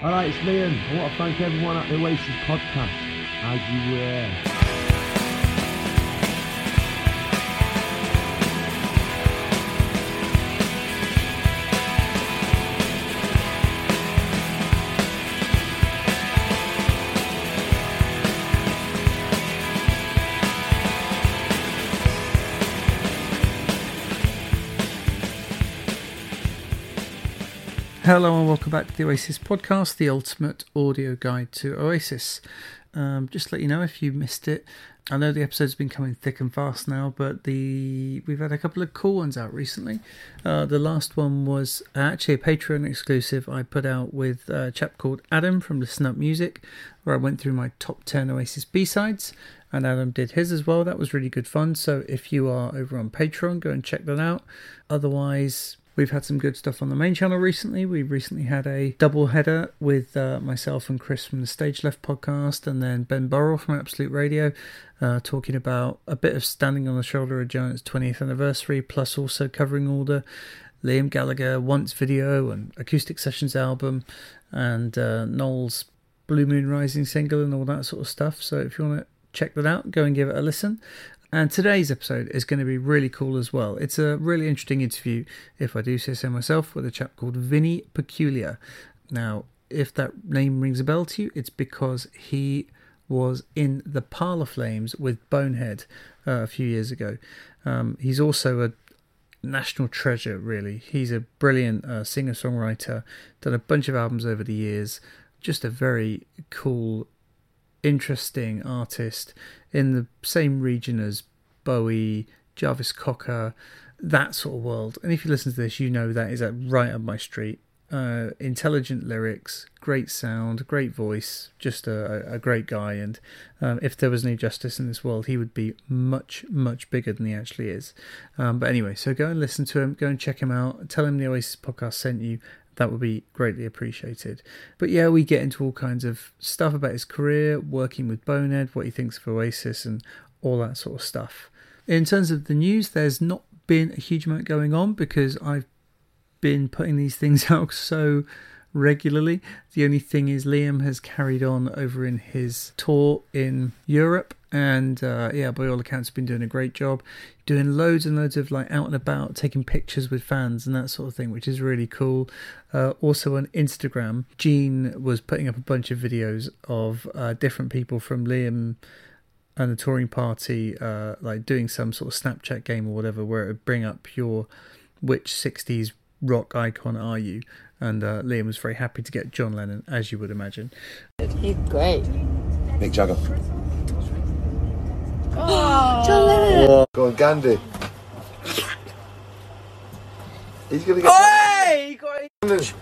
Alright, it's Liam. I want to thank everyone at the Oasis podcast, as you were. Hello and welcome back to the Oasis podcast, the ultimate audio guide to Oasis. Just to let you know if you missed it, I know the episode's been coming thick and fast now, but we've had a couple of cool ones out recently. The last one was actually a Patreon exclusive I put out with a chap called Adam from Listen Up Music, where I went through my top 10 Oasis B-sides, and Adam did his as well. That was really good fun, so if you are over on Patreon, go and check that out. Otherwise, we've had some good stuff on the main channel recently. We recently had a double header with myself and Chris from the Stage Left podcast, and then Ben Burrell from Absolute Radio, talking about a bit of Standing on the Shoulder of Giants 20th anniversary, plus also covering all the Liam Gallagher Once video and Acoustic Sessions album, and Noel's Blue Moon Rising single and all that sort of stuff. So if you want to check that out, go and give it a listen. And today's episode is going to be really cool as well. It's a really interesting interview, if I do say so myself, with a chap called Vinny Peculiar. Now, if that name rings a bell to you, it's because he was in the Parlour Flames with Bonehead a few years ago. He's also a national treasure, really. He's a brilliant singer-songwriter, done a bunch of albums over the years, just a very cool, interesting artist in the same region as Bowie, Jarvis Cocker, that sort of world. And if you listen to this, you know that is right up my street. Intelligent lyrics, great sound, great voice, just a great guy. And if there was any justice in this world, he would be much, much bigger than he actually is. But anyway, so go and listen to him, go and check him out, tell him the Oasis podcast sent you. That would be greatly appreciated. But yeah, we get into all kinds of stuff about his career, working with Bonehead, what he thinks of Oasis, and all that sort of stuff. In terms of the news, there's not been a huge amount going on because I've been putting these things out so regularly. The only thing is Liam has carried on over in his tour in Europe, and by all accounts been doing a great job, doing loads and loads of like out and about, taking pictures with fans and that sort of thing, which is really cool. Also on Instagram, Gene was putting up a bunch of videos of different people from Liam and the touring party, like doing some sort of Snapchat game or whatever, where it would bring up which 60s rock icon are you, and Liam was very happy to get John Lennon, as you would imagine. He's great. Mick Jagger. Oh, John Lennon. Oh, go on, Gandhi. He's gonna get. Hey, he got it.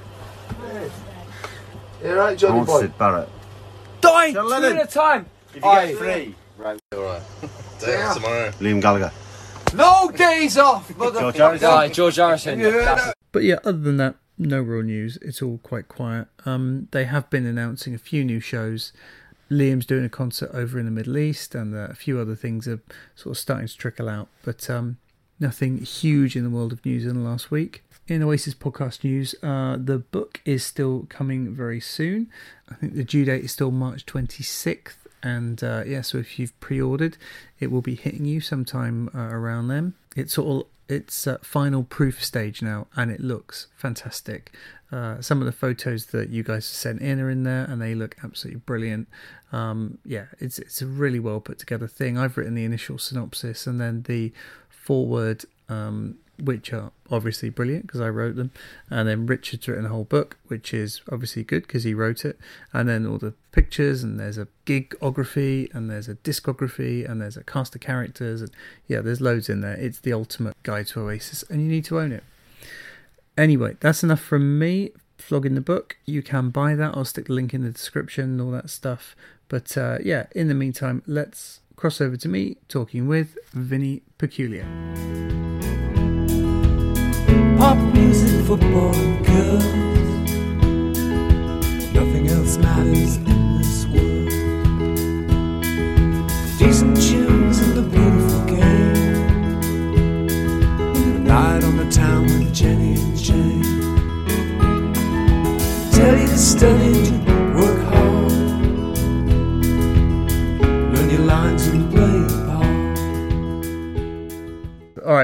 You alright, Johnny boy? Sid Barrett. Die John two Lennon. at a time. If you get three. Right, Alright. Yeah. Tomorrow. Liam Gallagher. no days off. George Harrison. Die, George Harrison. Yeah. But yeah, other than that, no real news. It's all quite quiet. They have been announcing a few new shows. Liam's doing a concert over in the Middle East, and a few other things are sort of starting to trickle out. But nothing huge in the world of news in the last week. In Oasis podcast news, the book is still coming very soon. I think the due date is still March 26th. And so if you've pre-ordered, it will be hitting you sometime around then. It's final proof stage now, and it looks fantastic. Some of the photos that you guys have sent in are in there, and they look absolutely brilliant. It's a really well put together thing. I've written the initial synopsis and then the foreword, which are obviously brilliant because I wrote them, and then Richard's written a whole book, which is obviously good because he wrote it, and then all the pictures, and there's a gigography, and there's a discography, and there's a cast of characters, and there's loads in there. It's the ultimate guide to Oasis, and you need to own it. Anyway, that's enough from me flogging the book. You can buy that. I'll stick the link in the description and all that stuff. But in the meantime, let's cross over to me talking with Vinny Peculiar. Pop music, football, and girls. Nothing else matters in this world. Decent tunes and a beautiful game. A night on the town with Jenny and Jane. Tell you to study to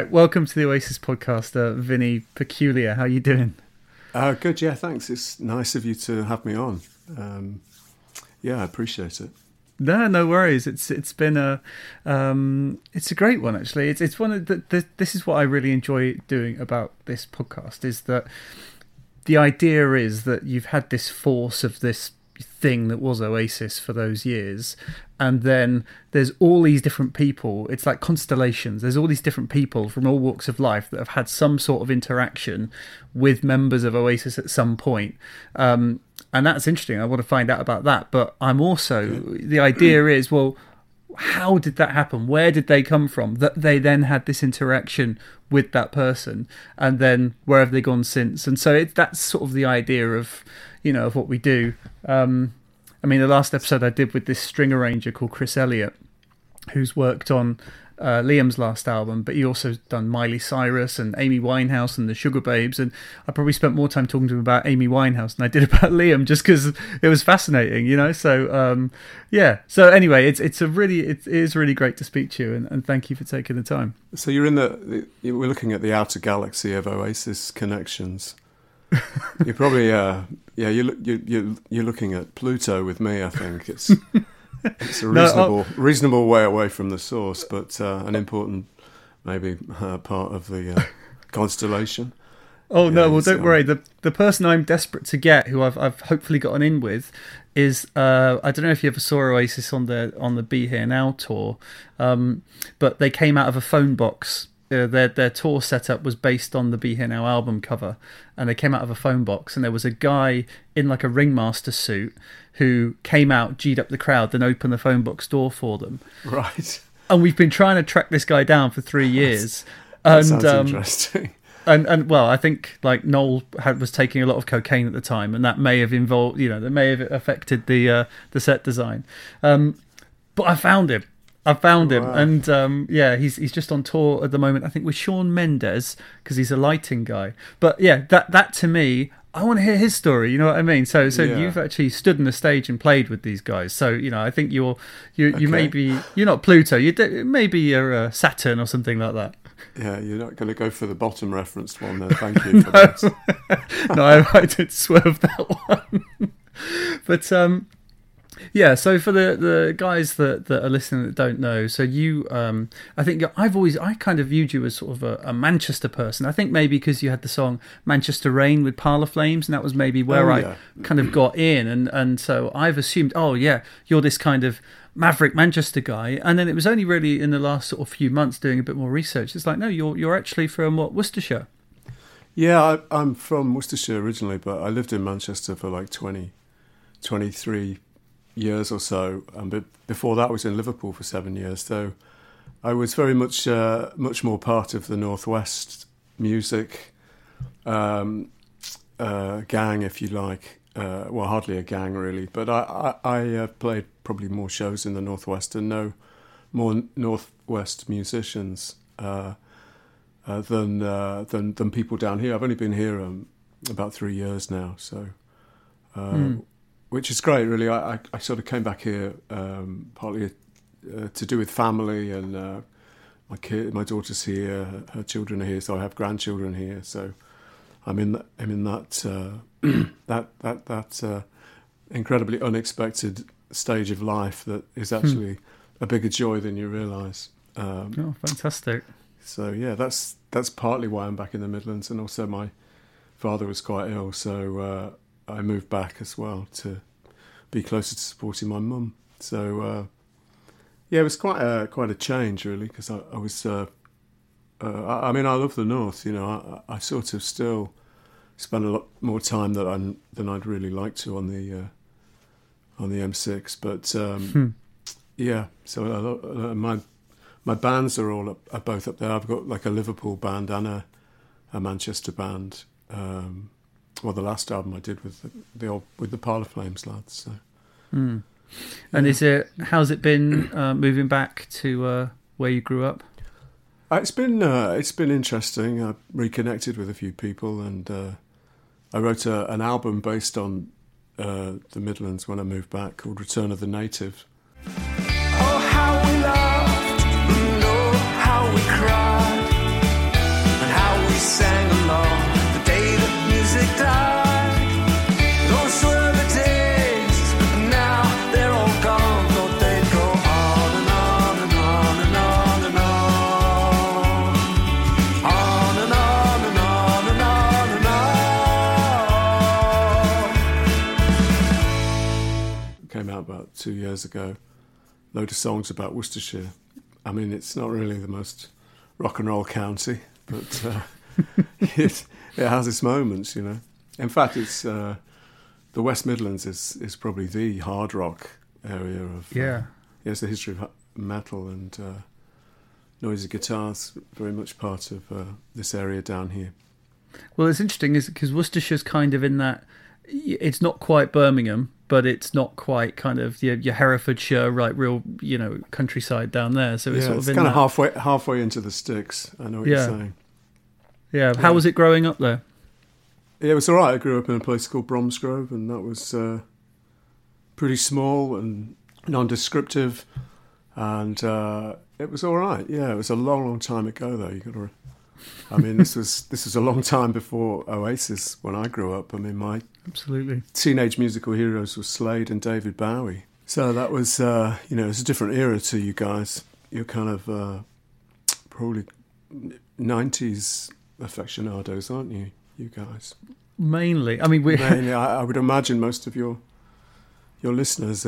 right, welcome to the Oasis podcast, Vinny Peculiar. How you doing? Good, yeah, thanks. It's nice of you to have me on. Yeah, I appreciate it. No worries. It's been it's a great one actually. It's one of this is what I really enjoy doing about this podcast, is that the idea is that you've had this force of this thing that was Oasis for those years, and then there's all these different people. It's like constellations. There's all these different people from all walks of life that have had some sort of interaction with members of Oasis at some point. And that's interesting. I want to find out about that. But I'm also, the idea is, well, how did that happen? Where did they come from? That they then had this interaction with that person, and then where have they gone since? And so that's sort of the idea of, of what we do. I mean, the last episode I did with this string arranger called Chris Elliott, who's worked on Liam's last album, but he also done Miley Cyrus and Amy Winehouse and the Sugar Babes, and I probably spent more time talking to him about Amy Winehouse than I did about Liam, just because it was fascinating, so yeah, so anyway, it is really great to speak to you, and thank you for taking the time. So you're we're looking at the outer galaxy of Oasis connections. You're probably you're looking at Pluto with me. I think it's a reasonable way away from the source, but an important maybe part of the constellation. Oh no! Well, don't worry. The person I'm desperate to get, who I've hopefully gotten in with, is I don't know if you ever saw Oasis on the Be Here Now tour, but they came out of a phone box. Their tour setup was based on the Be Here Now album cover, and they came out of a phone box, and there was a guy in like a ringmaster suit who came out, G'd up the crowd, then opened the phone box door for them. Right. And we've been trying to track this guy down for 3 years. That sounds interesting. And well, I think like Noel was taking a lot of cocaine at the time, and that may have involved, that may have affected the set design. But I found him. Wow. And he's just on tour at the moment, I think with Shawn Mendes, because he's a lighting guy. But yeah, that to me, I want to hear his story. You know what I mean? So you've actually stood on the stage and played with these guys. So I think you maybe you're not Pluto. Maybe you're Saturn or something like that. Yeah, you're not going to go for the bottom referenced one there. Thank you for that. No, I did swerve that one. But yeah, so for the guys that are listening that don't know, so you, I think I kind of viewed you as sort of a Manchester person. I think maybe because you had the song Manchester Rain with Parlour Flames, and that was maybe where I kind of got in, and so I've assumed, you're this kind of maverick Manchester guy, and then it was only really in the last sort of few months doing a bit more research, it's like, no, you're actually from Worcestershire. Yeah, I'm from Worcestershire originally, but I lived in Manchester for like 23 years or so, but before that I was in Liverpool for 7 years, so I was very much more part of the Northwest music gang, if you like. Well, hardly a gang really, but I played probably more shows in the Northwest and know more Northwest musicians than people down here. I've only been here about 3 years now, so which is great, really. I sort of came back here partly to do with family, and my daughter's here, her children are here, so I have grandchildren here. So I'm in that that incredibly unexpected stage of life that is actually a bigger joy than you realise. Oh, fantastic! So yeah, that's partly why I'm back in the Midlands, and also my father was quite ill, so I moved back as well to be closer to supporting my mum. So yeah, it was quite a change really, because I was I mean, I love the North. I sort of still spend a lot more time than I'd really like to on the M6, but yeah. So my bands are both up there. I've got like a Liverpool band and a Manchester band. Well, the last album I did with the Parlour Flames lads. So. And how's it been moving back to where you grew up? It's been interesting. I reconnected with a few people, and I wrote an album based on the Midlands when I moved back, called Return of the Native. Oh, how we laughed, how we cried. came out about 2 years ago. Load of songs about Worcestershire. I mean, it's not really the most rock and roll county, but it has its moments, you know. In fact, it's the West Midlands is probably the hard rock area of it's the history of metal, and noisy guitars very much part of this area down here. Well, it's interesting is because Worcestershire's kind of in that. It's not quite Birmingham, but it's not quite kind of your Herefordshire, right? Real, countryside down there. So it's sort of kind of halfway into the sticks. I know what you're saying. Yeah. How was it growing up there? Yeah, it was all right. I grew up in a place called Bromsgrove, and that was pretty small and non-descriptive, and it was all right. Yeah, it was a long, long time ago, though. This was a long time before Oasis when I grew up. I mean, my absolutely teenage musical heroes were Slade and David Bowie. So that was, it's a different era to you guys. You're kind of probably 90s aficionados, aren't you? You guys mainly. I mean, mainly. I would imagine most of your listeners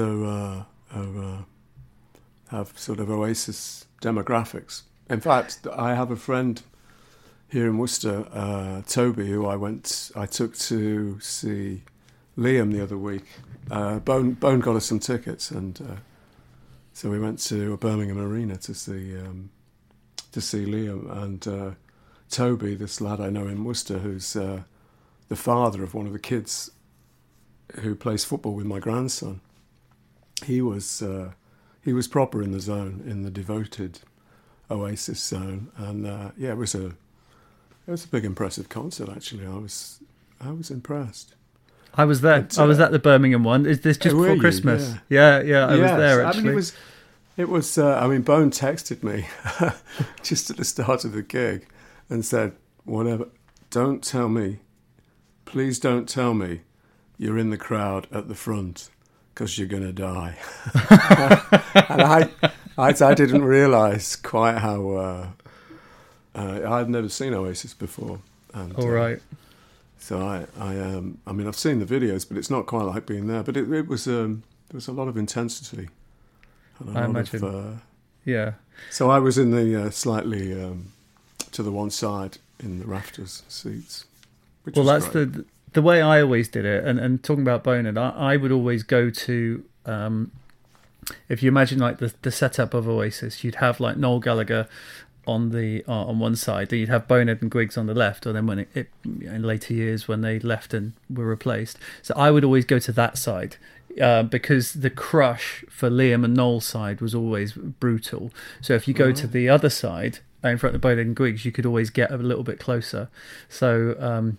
have sort of Oasis demographics. In fact, I have a friend here in Worcester, Toby, who I took to see Liam the other week. Bone got us some tickets, and so we went to Birmingham Arena to see Liam. And Toby, this lad I know in Worcester, who's the father of one of the kids who plays football with my grandson, he was proper in the zone, in the devoted Oasis zone, and it was a big impressive concert. Actually, I was impressed. I was there. I was at the Birmingham one. Is this just before Christmas? Yeah. I was there actually. I mean, it was. Bone texted me just at the start of the gig and said, "Whatever, don't tell me. Please don't tell me you're in the crowd at the front because you're going to die." And I didn't realise quite how. I'd never seen Oasis before. And, all right. So I've seen the videos, but it's not quite like being there. But it was there was a lot of intensity. And I imagine. Yeah. So I was in the slightly to the one side in the rafters seats. Well, that's great. The way I always did it. And talking about Bonehead, I would always go to. If you imagine like the setup of Oasis, you'd have like Noel Gallagher on one side, then you'd have Bonehead and Griggs on the left, or then when it in later years when they left and were replaced. So I would always go to that side because the crush for Liam and Noel's side was always brutal. So if you go to the other side in front of Bonehead and Griggs, you could always get a little bit closer. So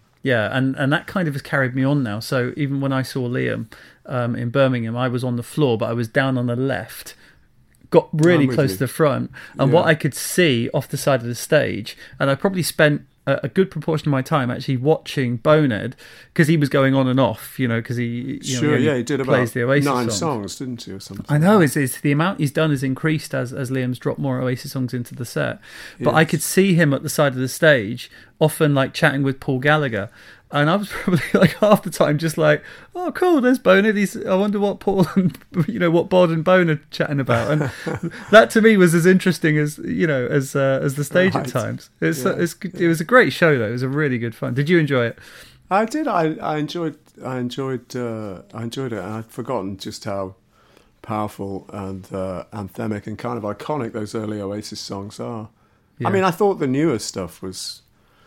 and that kind of has carried me on now. So even when I saw Liam in Birmingham, I was on the floor, but I was down on the left. Got really close to the front, and what I could see off the side of the stage, and I probably spent a good proportion of my time actually watching Bonehead because he was going on and off, because he he did about the Oasis 9 songs, didn't he, or something? I know it's the amount he's done has increased as Liam's dropped more Oasis songs into the set, but I could see him at the side of the stage, often like chatting with Paul Gallagher. And I was probably like half the time just like, oh, cool, there's Bonehead. I wonder what Paul and, what Bod and Bone are chatting about. And that to me was as interesting as, as the stage at times. It was a great show, though. It was a really good fun. Did you enjoy it? I did. I enjoyed it. And I'd forgotten just how powerful and anthemic and kind of iconic those early Oasis songs are. Yeah. I mean, I thought the newer stuff was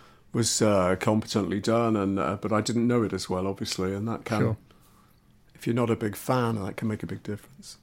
competently done, but I didn't know it as well, obviously, and that can, if you're not a big fan, that can make a big difference.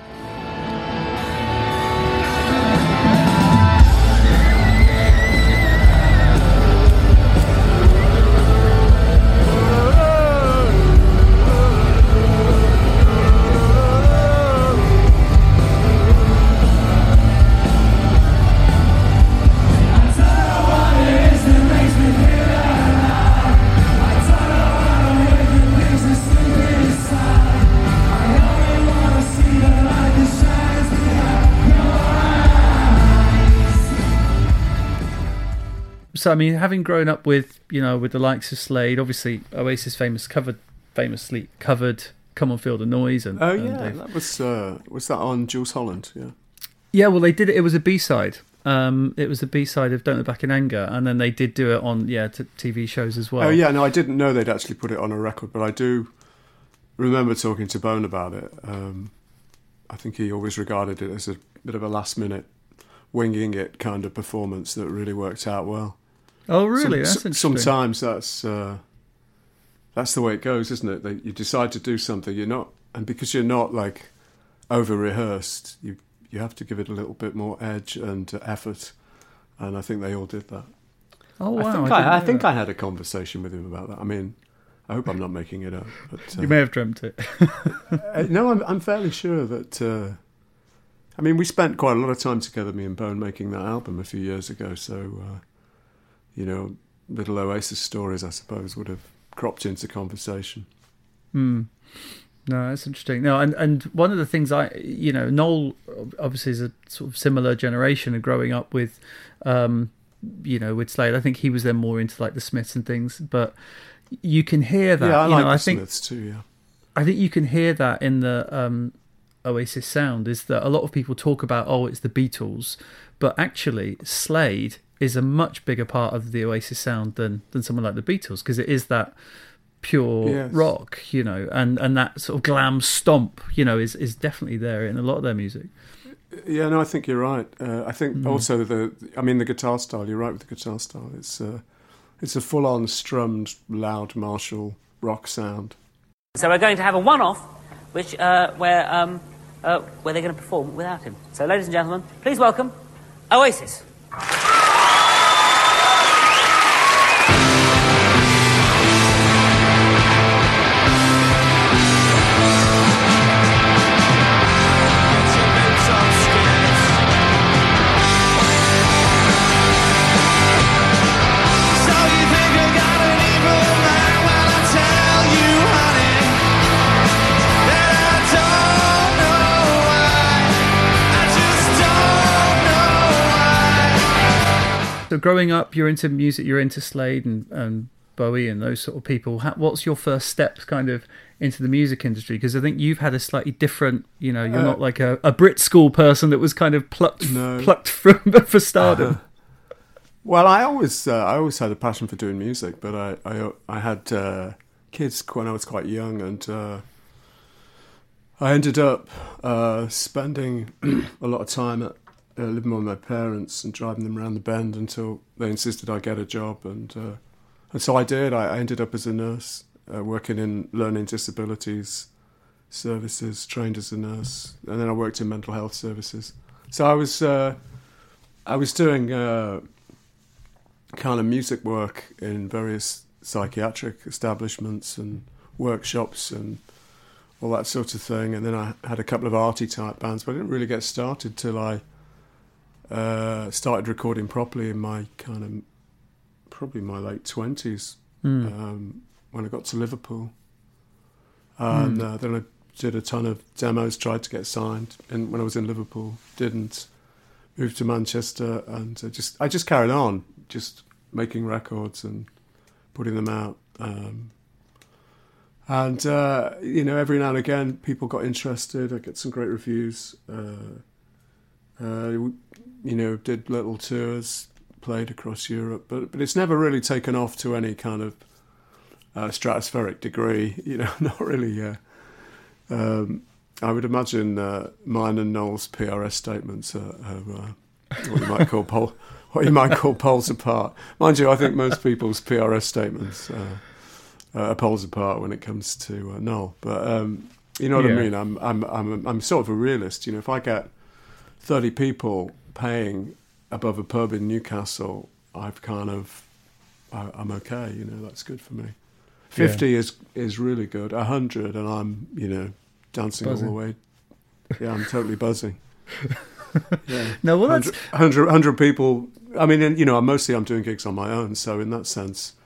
So, I mean, having grown up with the likes of Slade, obviously Oasis famously covered Come On Feel the Noise. And, Oh and yeah, they've- that was that on Jules Holland? Yeah. Yeah, well, they did it. It was a B-side. It was a B-side of Don't Look Back in Anger, and then they did do it on TV shows as well. Oh yeah, no, I didn't know they'd actually put it on a record, but I do remember talking to Bone about it. I think he always regarded it as a bit of a last-minute, winging it kind of performance that really worked out well. Oh, really? That's interesting. Sometimes that's the way it goes, isn't it? That you decide to do something, and because you're not like over-rehearsed, you have to give it a little bit more edge and effort, and I think they all did that. Oh, wow. I think I had a conversation with him about that. I mean, I hope I'm not making it up. But, You may have dreamt it. no, I'm fairly sure that. I mean, we spent quite a lot of time together, me and Bone, making that album a few years ago. So, little Oasis stories, I suppose, would have cropped into conversation. No, that's interesting. No, and one of the things Noel obviously is a sort of similar generation and growing up with, with Slade. I think he was then more into like the Smiths and things, but you can hear that. Yeah, I like the I think Smiths too. Yeah, I think you can hear that in the Oasis sound. Is that a lot of people talk about? Oh, it's the Beatles, but actually Slade is a much bigger part of the Oasis sound than someone like the Beatles, because it is that pure rock, and that sort of glam stomp, is definitely there in a lot of their music. Yeah, no, I think you're right. I think also the guitar style. You're right with the guitar style. It's a full-on strummed, loud Marshall rock sound. So we're going to have a one-off, which where they're going to perform without him. So, ladies and gentlemen, please welcome Oasis. So growing up, you're into music, you're into Slade and Bowie and those sort of people. What's your first steps kind of into the music industry? Because I think you've had a slightly different, you're not like a Brit school person that was kind of plucked for stardom. Well, I always had a passion for doing music, but I had kids when I was quite young, and I ended up spending a lot of time living with my parents and driving them around the bend until they insisted I get a job, and so I did. I ended up as a nurse, working in learning disabilities services, trained as a nurse, and then I worked in mental health services. So I was doing kind of music work in various psychiatric establishments and workshops and all that sort of thing, and then I had a couple of arty type bands, but I didn't really get started till I started recording properly in my probably my late 20s, when I got to Liverpool. And then I did a ton of demos, tried to get signed, and when I was in Liverpool, didn't. Moved to Manchester, and I just carried on, just making records and putting them out. And every now and again, people got interested. I get some great reviews. Did little tours, played across Europe, but it's never really taken off to any kind of stratospheric degree. Not really. I would imagine mine and Noel's PRS statements are what you might call poles apart. Mind you, I think most people's PRS statements are poles apart when it comes to Noel. But you know what I mean. I'm sort of a realist. If I get 30 people paying above a pub in Newcastle, I'm okay. That's good for me. 50 is really good. 100, and I'm dancing buzzing all the way. Yeah, I'm totally buzzing. Yeah. No, well, 100 people. I mean, I'm doing gigs on my own, so in that sense,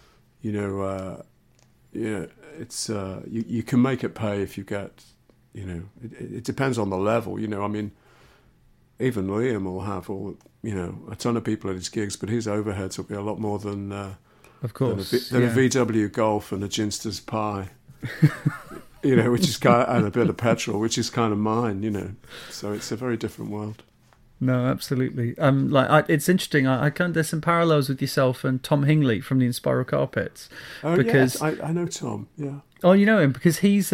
it's you can make it pay if you get, it depends on the level. I mean, even Liam will have a ton of people at his gigs, but his overheads will be a lot more than, of course, than a VW Golf and a Ginster's pie. you know, which is kind of, and a bit of petrol, which is kind of mine, you know. So it's a very different world. No, absolutely. It's interesting. There's some parallels with yourself and Tom Hingley from the Inspiral Carpets. Oh, because yes, I know Tom. Yeah. Oh, you know him because he's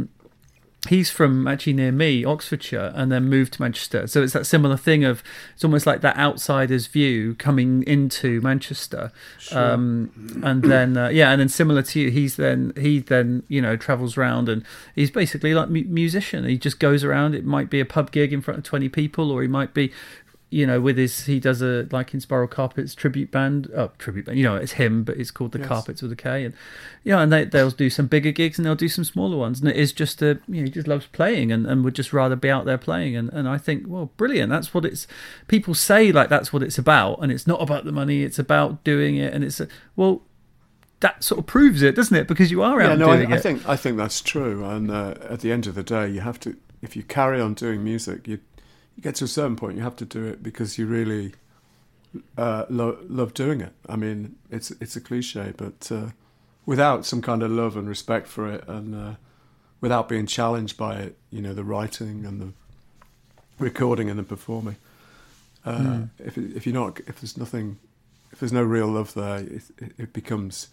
from actually near me, Oxfordshire, and then moved to Manchester. So it's that similar thing of it's almost like that outsider's view coming into Manchester. Sure. And then similar to you, he then you know travels around and he's basically like musician. He just goes around. It might be a pub gig in front of 20 people, or he might be, you know, he does a like Inspiral Carpets tribute band. You know, it's him, but it's called the Carpets with a K. And yeah, and they'll do some bigger gigs and they'll do some smaller ones. And it is just he just loves playing and would just rather be out there playing. And I think, well, brilliant. That's what people say like that's what it's about. And it's not about the money. It's about doing it. And that sort of proves it, doesn't it? Because you are out doing it. I think that's true. And at the end of the day, you have to, if you carry on doing music, you get to a certain point, you have to do it because you really love doing it. I mean, it's a cliche, but without some kind of love and respect for it, and without being challenged by it, you know, the writing and the recording and the performing. If there's no real love there, it becomes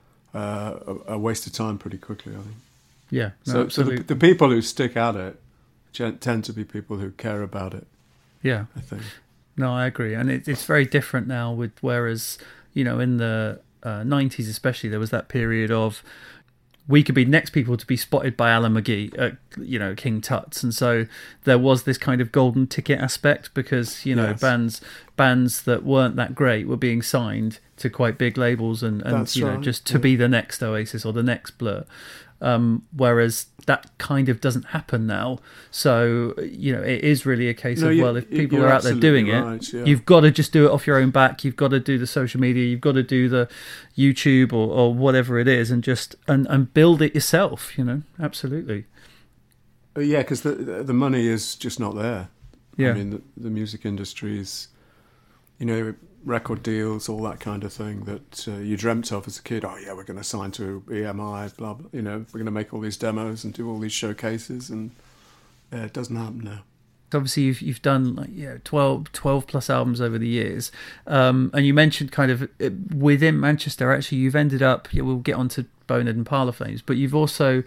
a waste of time pretty quickly, I think. Yeah. No, absolutely. So the people who stick at it tend to be people who care about it. Yeah, I think. No, I agree, and it's very different now. Whereas you know in the 90s especially, there was that period of we could be next people to be spotted by Alan McGee at King Tut's, and so there was this kind of golden ticket aspect because bands that weren't that great were being signed to quite big labels and just to be the next Oasis or the next Blur. Whereas that kind of doesn't happen now. So, you know, it is really a case if people are out there doing it, you've got to just do it off your own back. You've got to do the social media. You've got to do the YouTube or whatever it is and just and build it yourself, you know, absolutely. Yeah, because the money is just not there. Yeah. I mean, the music industry is, you know, record deals, all that kind of thing that you dreamt of as a kid. Oh yeah, we're going to sign to EMI, blah blah. You know, we're going to make all these demos and do all these showcases, and it doesn't happen now. Obviously, you've done 12 plus albums over the years, and you mentioned kind of within Manchester. Actually, you've ended up. We'll get onto Bonehead and Parlour Flames, but you've also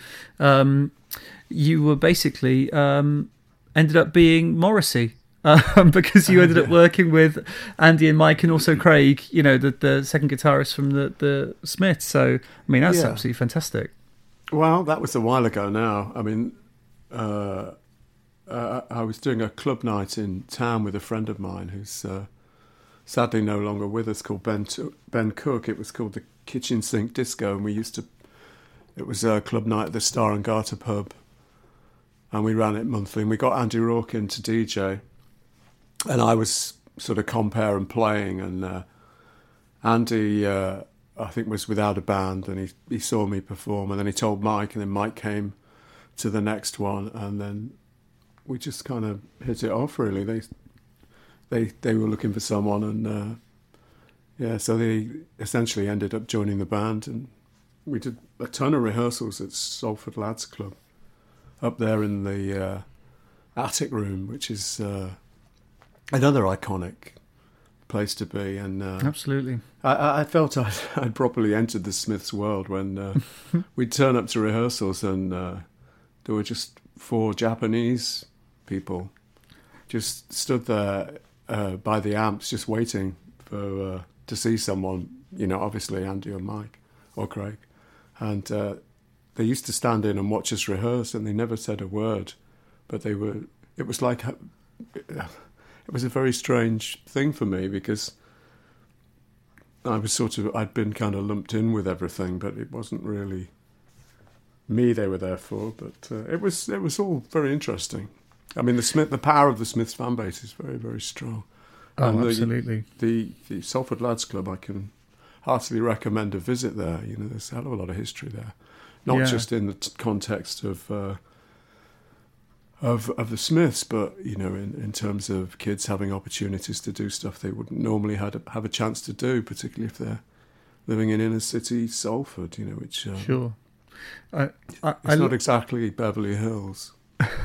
you were basically ended up being Morrissey. Because you ended up working with Andy and Mike and also Craig, you know, the second guitarist from the Smiths. So, I mean, that's absolutely fantastic. Well, that was a while ago now. I mean, I was doing a club night in town with a friend of mine who's sadly no longer with us, called Ben Cook. It was called the Kitchen Sink Disco, and it was a club night at the Star and Garter pub, and we ran it monthly, and we got Andy Rourke in to DJ. And I was sort of compere and playing, and Andy, I think, was without a band, and he saw me perform, and then he told Mike, and then Mike came to the next one, and then we just kind of hit it off. Really, they were looking for someone, and so they essentially ended up joining the band, and we did a ton of rehearsals at Salford Lads Club, up there in the attic room, which is another iconic place to be. And absolutely, I felt I'd properly entered the Smiths world when we'd turn up to rehearsals and there were just 4 Japanese people just stood there by the amps, just waiting to see someone. You know, obviously Andy or Mike or Craig, and they used to stand in and watch us rehearse, and they never said a word, but it was like. It was a very strange thing for me because I'd been kind of lumped in with everything, but it wasn't really me they were there for. But it was all very interesting. I mean, the power of the Smiths fan base is very, very strong. Oh, absolutely. The Salford Lads Club, I can heartily recommend a visit there. You know, there's a hell of a lot of history there, not just in the context of the Smiths, but you know, in terms of kids having opportunities to do stuff they wouldn't normally have a chance to do, particularly if they're living in inner city Salford. You know, which sure. It's not exactly Beverly Hills.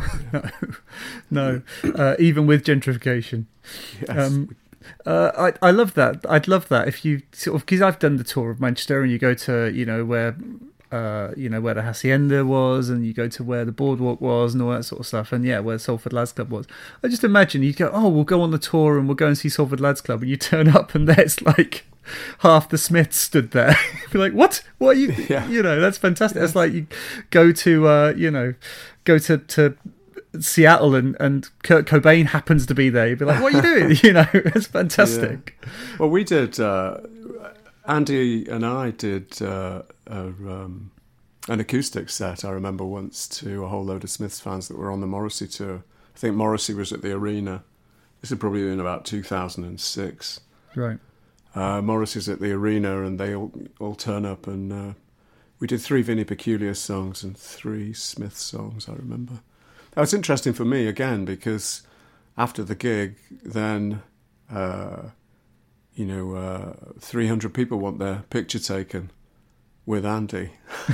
No, even with gentrification. Yes. I love that. I'd love that if you sort of, because I've done the tour of Manchester, and you go to where where the Hacienda was, and you go to where the boardwalk was, and all that sort of stuff, and where Salford Lads Club was. I just imagine you'd go, oh, we'll go on the tour and we'll go and see Salford Lads Club, and you turn up and there's like half the Smiths stood there. You're like, what are you? Yeah. That's fantastic. It's like you go to to Seattle and Kurt Cobain happens to be there. You'd be like, what are you doing? It's fantastic. Yeah. Well, we did. Andy and I did an acoustic set. I remember once to a whole load of Smiths fans that were on the Morrissey tour. I think Morrissey was at the Arena. This had probably been about 2006. Right. Morrissey's at the Arena, and they all turn up, and we did 3 Vinnie Peculiar songs and 3 Smith songs, I remember. That was interesting for me, again, because after the gig, then, 300 people want their picture taken with Andy.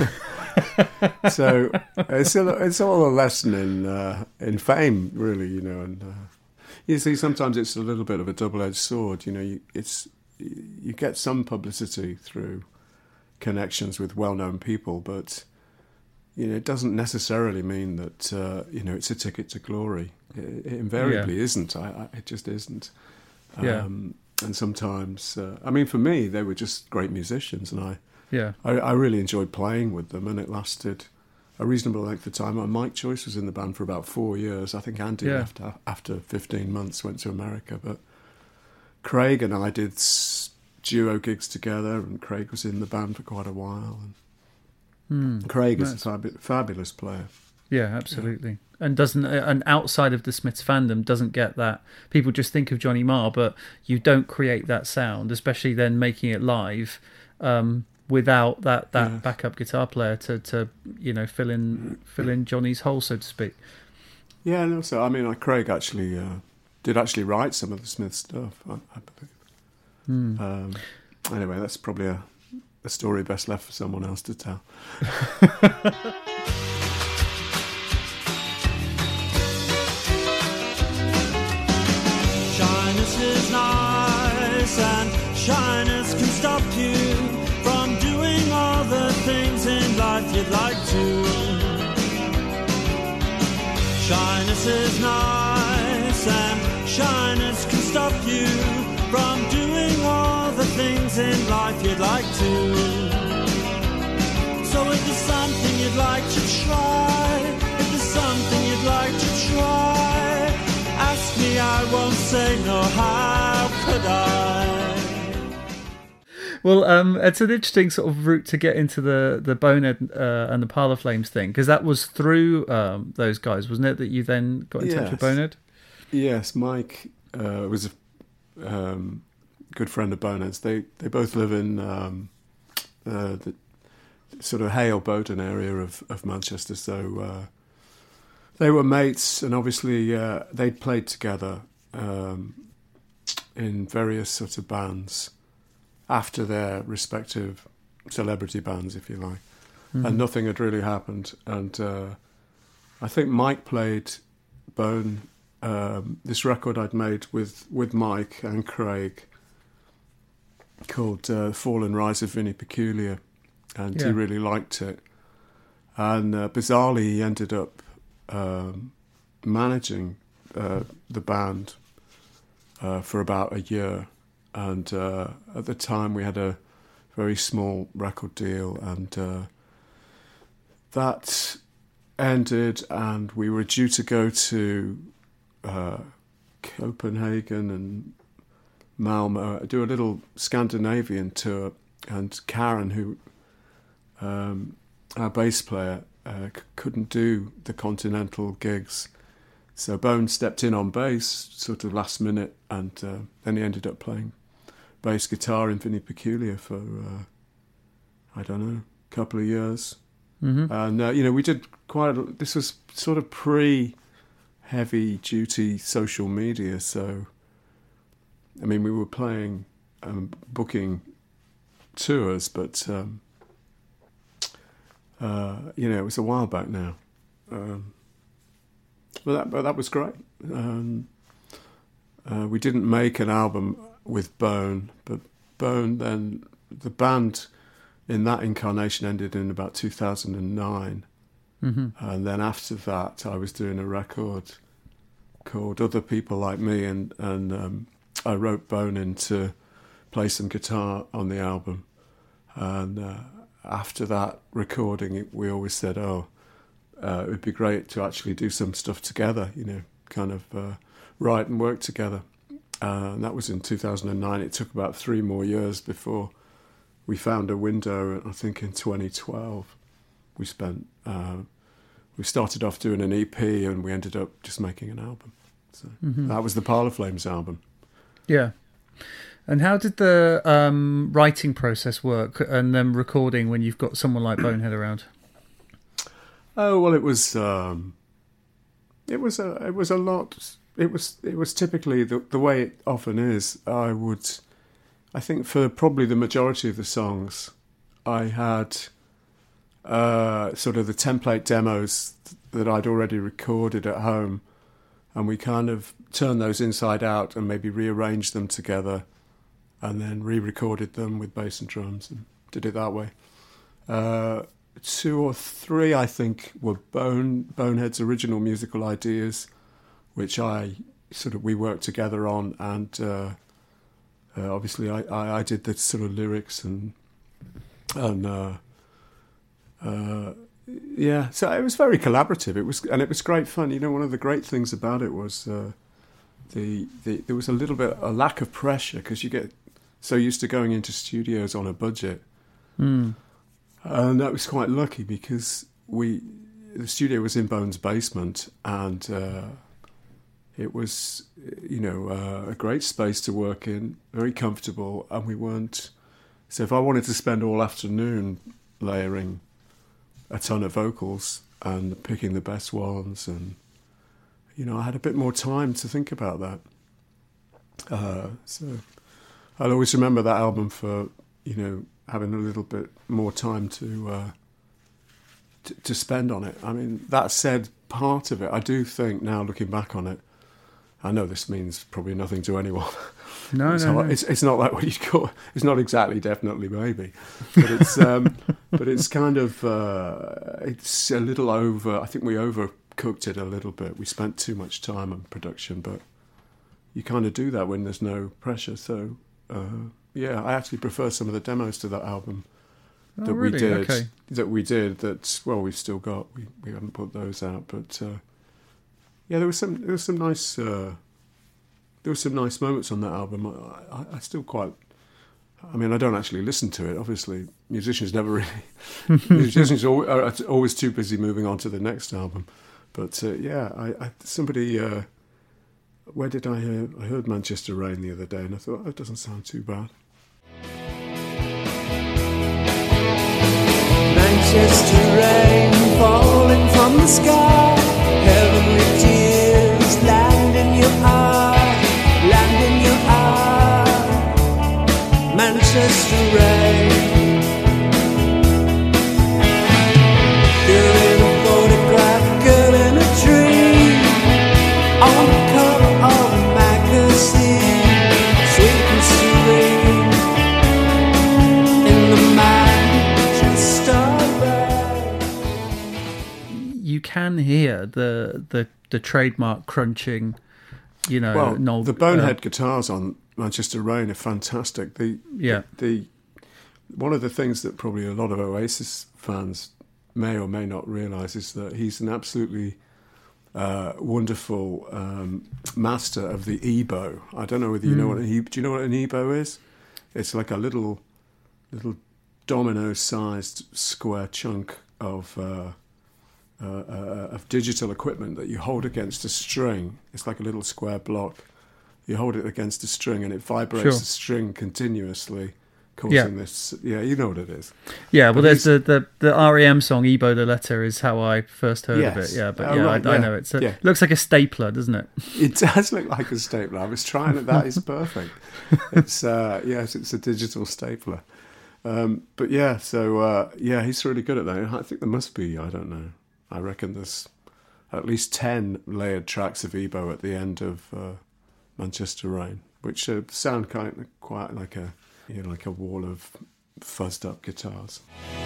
So it's all a lesson in fame, really, and you see, sometimes it's a little bit of a double-edged sword. You get some publicity through connections with well-known people, but it doesn't necessarily mean that it's a ticket to glory. It invariably isn't. It just isn't. And sometimes, for me, they were just great musicians, and I really enjoyed playing with them, and it lasted a reasonable length of time. Mike Joyce was in the band for about 4 years. I think Andy left after 15 months, went to America, but Craig and I did duo gigs together, and Craig was in the band for quite a while. And Craig is a fabulous player. Yeah, absolutely. And outside of the Smiths fandom doesn't get that. People just think of Johnny Marr, but you don't create that sound, especially then making it live, without that backup guitar player to fill in Johnny's hole, so to speak. Yeah, and also, Craig actually did write some of the Smith stuff, I believe. Anyway, that's probably a story best left for someone else to tell. Shyness is nice, and shyness can stop you from doing all the things in life you'd like to. Shyness is nice, and shyness can stop you from doing all the things in life you'd like to. So if there's something you'd like to try, if there's something you'd like to try, ask me, I won't say no, how could I? Well, it's an interesting sort of route to get into the Bonehead and the Parlour Flames thing, because that was through those guys, wasn't it, that you then got in touch with Bonehead? Yes, Mike was a good friend of Bonehead's. They both live in the sort of Hale Bowden area of Manchester, so they were mates, and obviously they'd played together in various sort of bands after their respective celebrity bands, if you like, and nothing had really happened. And I think Mike played Bone, this record I'd made with Mike and Craig called Fall and Rise of Vinnie Peculiar, and he really liked it. And bizarrely, he ended up managing the band for about a year. And at the time, we had a very small record deal, and that ended, and we were due to go to Copenhagen and Malmo, do a little Scandinavian tour, and Karen, who our bass player, couldn't do the continental gigs, so Bone stepped in on bass sort of last minute, and then he ended up playing bass guitar in Vinnie Peculiar for I don't know, a couple of years. And we did this was sort of pre-heavy duty social media, so we were playing, booking tours, but it was a while back now. But that was great. We didn't make an album with Bone, but Bone then, the band in that incarnation ended in about 2009. And then after that, I was doing a record called Other People Like Me, and I wrote Bone in to play some guitar on the album. And after that recording, we always said, it would be great to actually do some stuff together, kind of write and work together. And that was in 2009. It took about 3 more years before we found a window. I think in 2012, we started off doing an EP, and we ended up just making an album. So that was the Parlour Flames album. Yeah. And how did the writing process work, and then recording when you've got someone like Bonehead around? Oh well, it was a lot. It was typically the way it often is. I think for probably the majority of the songs, I had sort of the template demos that I'd already recorded at home, and we kind of turned those inside out and maybe rearranged them together, and then re-recorded them with bass and drums and did it that way. 2 or 3, I think, were Bonehead's original musical ideas, which we worked together on, and obviously I did the sort of lyrics and so it was very collaborative. It was great fun. One of the great things about it was there was a little bit a lack of pressure, because you get so used to going into studios on a budget. And that was quite lucky, because the studio was in Bone's basement, and it was a great space to work in, very comfortable, and we weren't. So if I wanted to spend all afternoon layering a ton of vocals and picking the best ones, and I had a bit more time to think about that. So I'll always remember that album for having a little bit more time to spend on it. I mean, that said, part of it, I do think now, looking back on it, I know this means probably nothing to anyone. No. It's not like what you call. It's not exactly definitely maybe, but it's but it's kind of it's a little over. I think we overcooked it a little bit. We spent too much time on production, but you kind of do that when there's no pressure. So I actually prefer some of the demos to that album that we did. Okay. We've still got. We haven't put those out, but. There was some nice moments on that album. I still quite. I mean, I don't actually listen to it. Obviously, musicians never really. Musicians are always too busy moving on to the next album. But somebody. Where did I hear? I heard Manchester Rain the other day, and I thought, it doesn't sound too bad. Manchester rain falling from the sky, heavenly tears land in your eye, Manchester rain. You're in a photograph, girl in a tree, on the cover of a magazine, sweet and serene, in the Manchester rain. You can hear the trademark crunching, Well, the Bonehead guitars on Manchester Rain are fantastic. One of the things that probably a lot of Oasis fans may or may not realise is that he's an absolutely wonderful master of the EBow. I don't know whether you know what do you know what an EBow is? It's like a little domino-sized square chunk of digital equipment that you hold against a string. It's like a little square block. You hold it against a string and it vibrates the string continuously, causing this. Yeah, you know what it is. Yeah, well, there's the REM song "EBow the Letter" is how I first heard of it. Yeah, but I know it. It looks like a stapler, doesn't it? It does look like a stapler. I was trying it. That is perfect. It's it's a digital stapler. But yeah, so he's really good at that. I think there must be, I don't know, I reckon there's at least 10 layered tracks of Ebo at the end of Manchester Rain, which sound quite like a wall of fuzzed up guitars.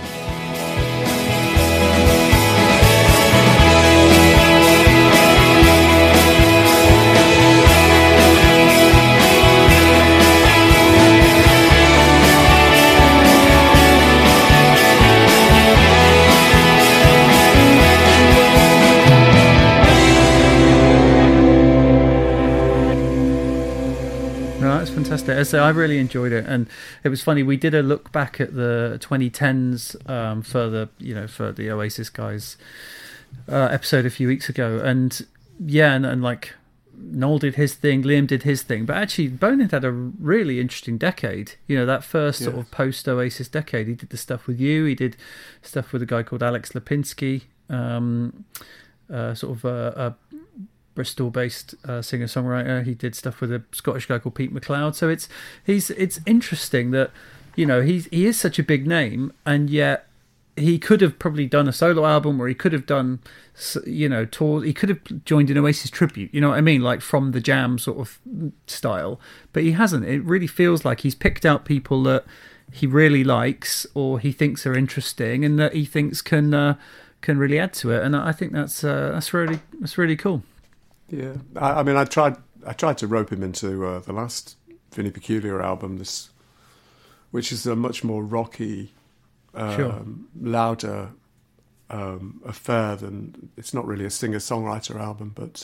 Fantastic. As I say, I really enjoyed it, and it was funny. We did a look back at the 2010s for the Oasis guys episode a few weeks ago, and like Noel did his thing, Liam did his thing, but actually Bonehead had a really interesting decade. That first sort of post Oasis decade. He did the stuff with you. He did stuff with a guy called Alex Lipinski, sort of a Bristol-based singer-songwriter. He did stuff with a Scottish guy called Pete McLeod. So it's interesting that he is such a big name, and yet he could have probably done a solo album, or he could have done tours. He could have joined an Oasis tribute. You know what I mean, like from the Jam sort of style. But he hasn't. It really feels like he's picked out people that he really likes or he thinks are interesting, and that he thinks can really add to it. And I think that's really cool. Yeah, I mean, I tried to rope him into the last Vinnie Peculiar album, which is a much more rocky, louder affair than. It's not really a singer-songwriter album, but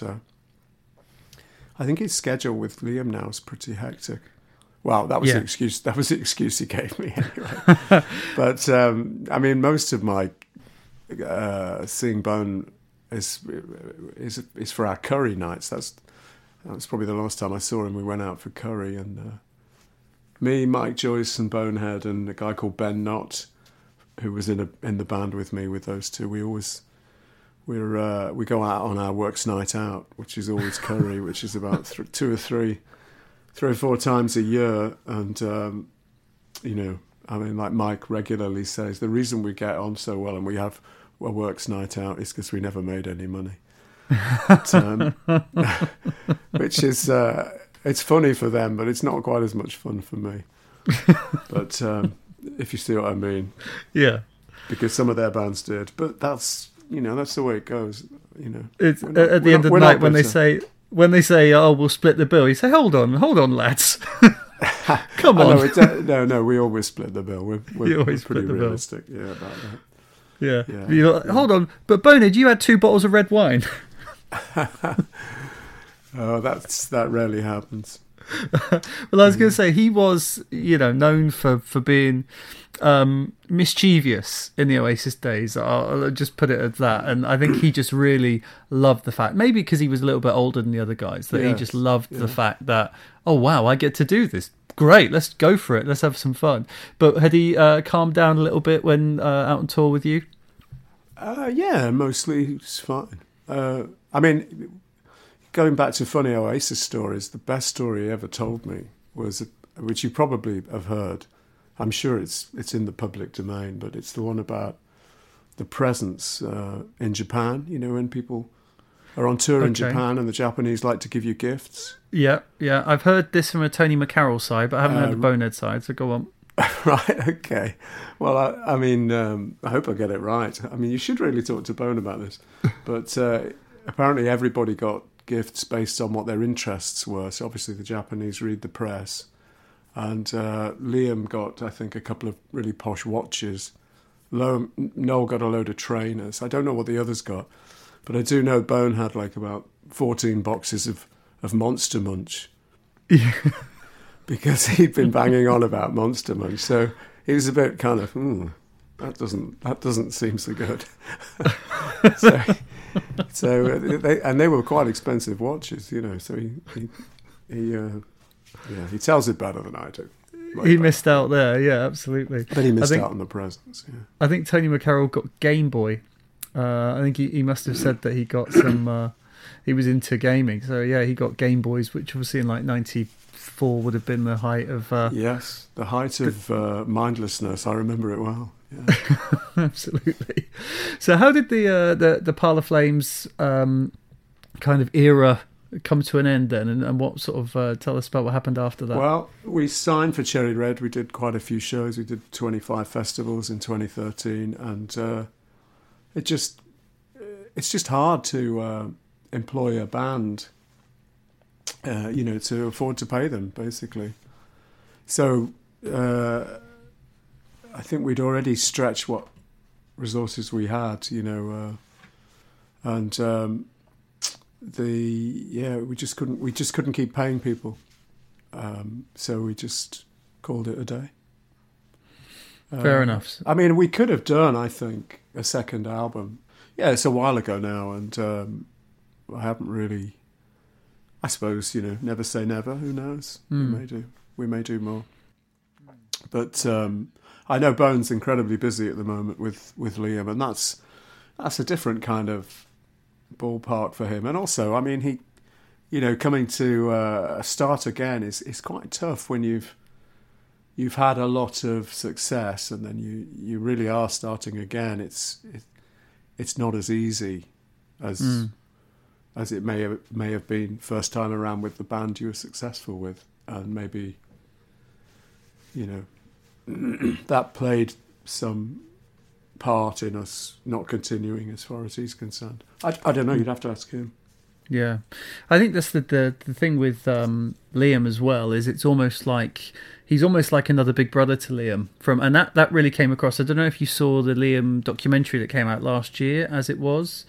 I think his schedule with Liam now is pretty hectic. Well, that was the excuse. That was the excuse he gave me anyway. But I mean, most of my seeing Bone is for our curry nights. That was probably the last time I saw him. We went out for curry, and me, Mike Joyce, and Bonehead, and a guy called Ben Knott, who was in the band with me. With those two, we go out on our works night out, which is always curry, which is about 3 or 4 times a year. And I mean, like Mike regularly says, the reason we get on so well and we have a works night out is because we never made any money. But, which is it's funny for them, but it's not quite as much fun for me. But if you see what I mean, yeah, because some of their bands did. But that's the way it goes. It's at the end of the night when they say, "Oh, we'll split the bill." You say, "Hold on, lads." Come on. No, we always split the bill. We're always pretty split the realistic, about that. Yeah. You're like, hold on, but Bonehead, you had 2 bottles of red wine. Oh, that rarely happens. Well, I was going to say, he was, known for being mischievous in the Oasis days. I'll just put it at that. And I think he just really loved the fact, maybe because he was a little bit older than the other guys, that he just loved the fact that, oh, wow, I get to do this. Great, let's go for it. Let's have some fun. But had he calmed down a little bit when out on tour with you? Yeah, mostly it's fine. I mean, going back to funny Oasis stories, the best story he ever told me was, which you probably have heard. I'm sure it's in the public domain, but it's the one about the presents in Japan. When people are on tour in Japan and the Japanese like to give you gifts. Yeah. I've heard this from a Tony McCarroll side, but I haven't heard the Bonehead side, so go on. Right, okay. Well, I mean, I hope I get it right. I mean, you should really talk to Bone about this. But apparently everybody got gifts based on what their interests were. So obviously the Japanese read the press. And Liam got, I think, a couple of really posh watches. Noel got a load of trainers. I don't know what the others got. But I do know Bone had like about 14 boxes of Monster Munch. Yeah. Because he'd been banging on about Monster Munch. So he was a bit kind of, that doesn't seem so good. They were quite expensive watches, So he tells it better than I do. He missed out there, yeah, absolutely. But he missed out on the presents, yeah. I think Tony McCarroll got Game Boy. I think he must have said that he got some gaming. So yeah, he got Game Boys, which obviously in like 94 would have been the height of yes, the height of mindlessness. I remember it well. Yeah. Absolutely. So how did the Parlour Flames kind of era come to an end then, and what sort of tell us about what happened after that? Well, we signed for Cherry Red. We did quite a few shows. We did 25 festivals in 2013, and it's just hard to employ a band, to afford to pay them, basically. So I think we'd already stretched what resources we had, and we just couldn't keep paying people, so we just called it a day. Fair enough. I mean, we could have done, I think, a second album. Yeah, it's a while ago now, and I haven't really. I suppose, never say never. Who knows? We may do more. But I know Bone's incredibly busy at the moment with Liam, and that's a different kind of ballpark for him. And also, I mean, he, coming to start again is quite tough when you've had a lot of success, and then you really are starting again. It's not as easy as it may have been first time around with the band you were successful with, and maybe that played some part in us not continuing as far as he's concerned. I don't know, you'd have to ask him. Yeah, I think that's the thing with Liam as well, is it's almost like he's almost like another big brother to Liam, and that really came across. I don't know if you saw the Liam documentary that came out last year, as it was.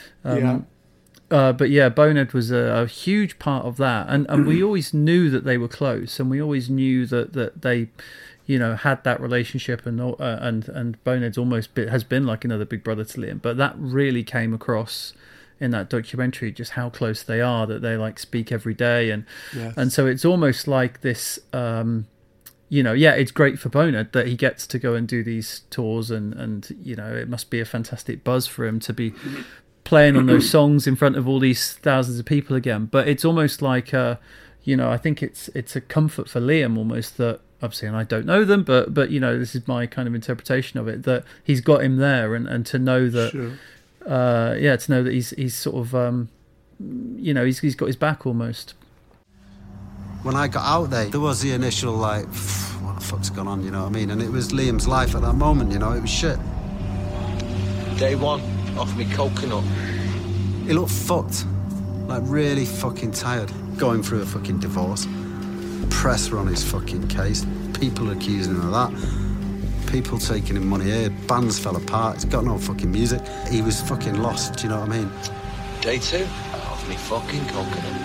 But yeah, Bonehead was a huge part of that, and we always knew that they were close, and we always knew that they, had that relationship, and Bonehead's almost has been like another big brother to Liam. But that really came across in that documentary, just how close they are, that they like speak every day, and yes. And so it's almost like this. It's great for Bonehead that he gets to go and do these tours, and it must be a fantastic buzz for him to be playing on those songs in front of all these thousands of people again. But it's almost like I think it's a comfort for Liam almost, that obviously, and I don't know them, but this is my kind of interpretation of it, that he's got him there, and to know that Sure. To know that he's sort of he's got his back almost. When I got out there was the initial like, what the fuck's gone on, you know what I mean? And it was Liam's life at that moment, it was shit. Day one, offered me coconut. He looked fucked, like really fucking tired, going through a fucking divorce. Press were on his fucking case, people accusing him of that, people taking him money here, bands fell apart, he's got no fucking music. He was fucking lost, do you know what I mean? Day two, offered me fucking coconut.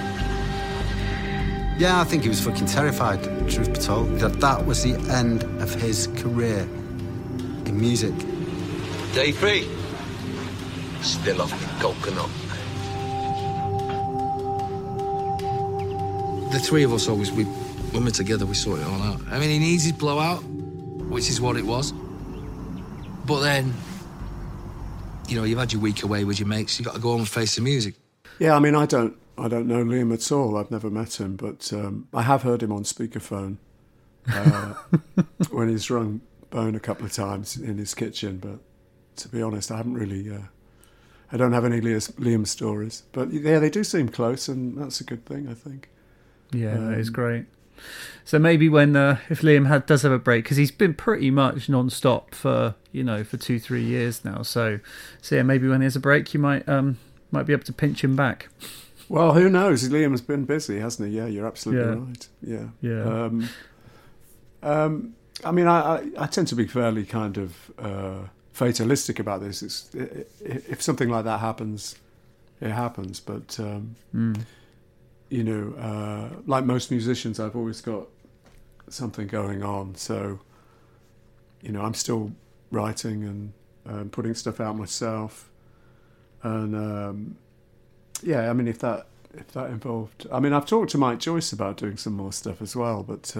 Yeah, I think he was fucking terrified, truth be told, that was the end of his career in music. Day three, still off me coconut. The three of us always, when we're together, we sort it all out. I mean, he needs his blowout, which is what it was. But then, you've had your week away with your mates, you've got to go home and face the music. Yeah, I mean, I don't know Liam at all. I've never met him, but I have heard him on speakerphone when he's rung Bone a couple of times in his kitchen. But to be honest, I haven't really. I don't have any Liam stories. But yeah, they do seem close, and that's a good thing, I think. Yeah, that is great. So maybe when if Liam does have a break, because he's been pretty much non-stop for 2-3 years now. So yeah, maybe when he has a break, you might be able to pinch him back. Well, who knows? Liam's been busy, hasn't he? Yeah, you're absolutely right. Yeah. I mean, I tend to be fairly kind of fatalistic about this. If something like that happens, it happens. But like most musicians, I've always got something going on. So, I'm still writing and putting stuff out myself. And yeah, I mean, if that involved, I mean, I've talked to Mike Joyce about doing some more stuff as well, but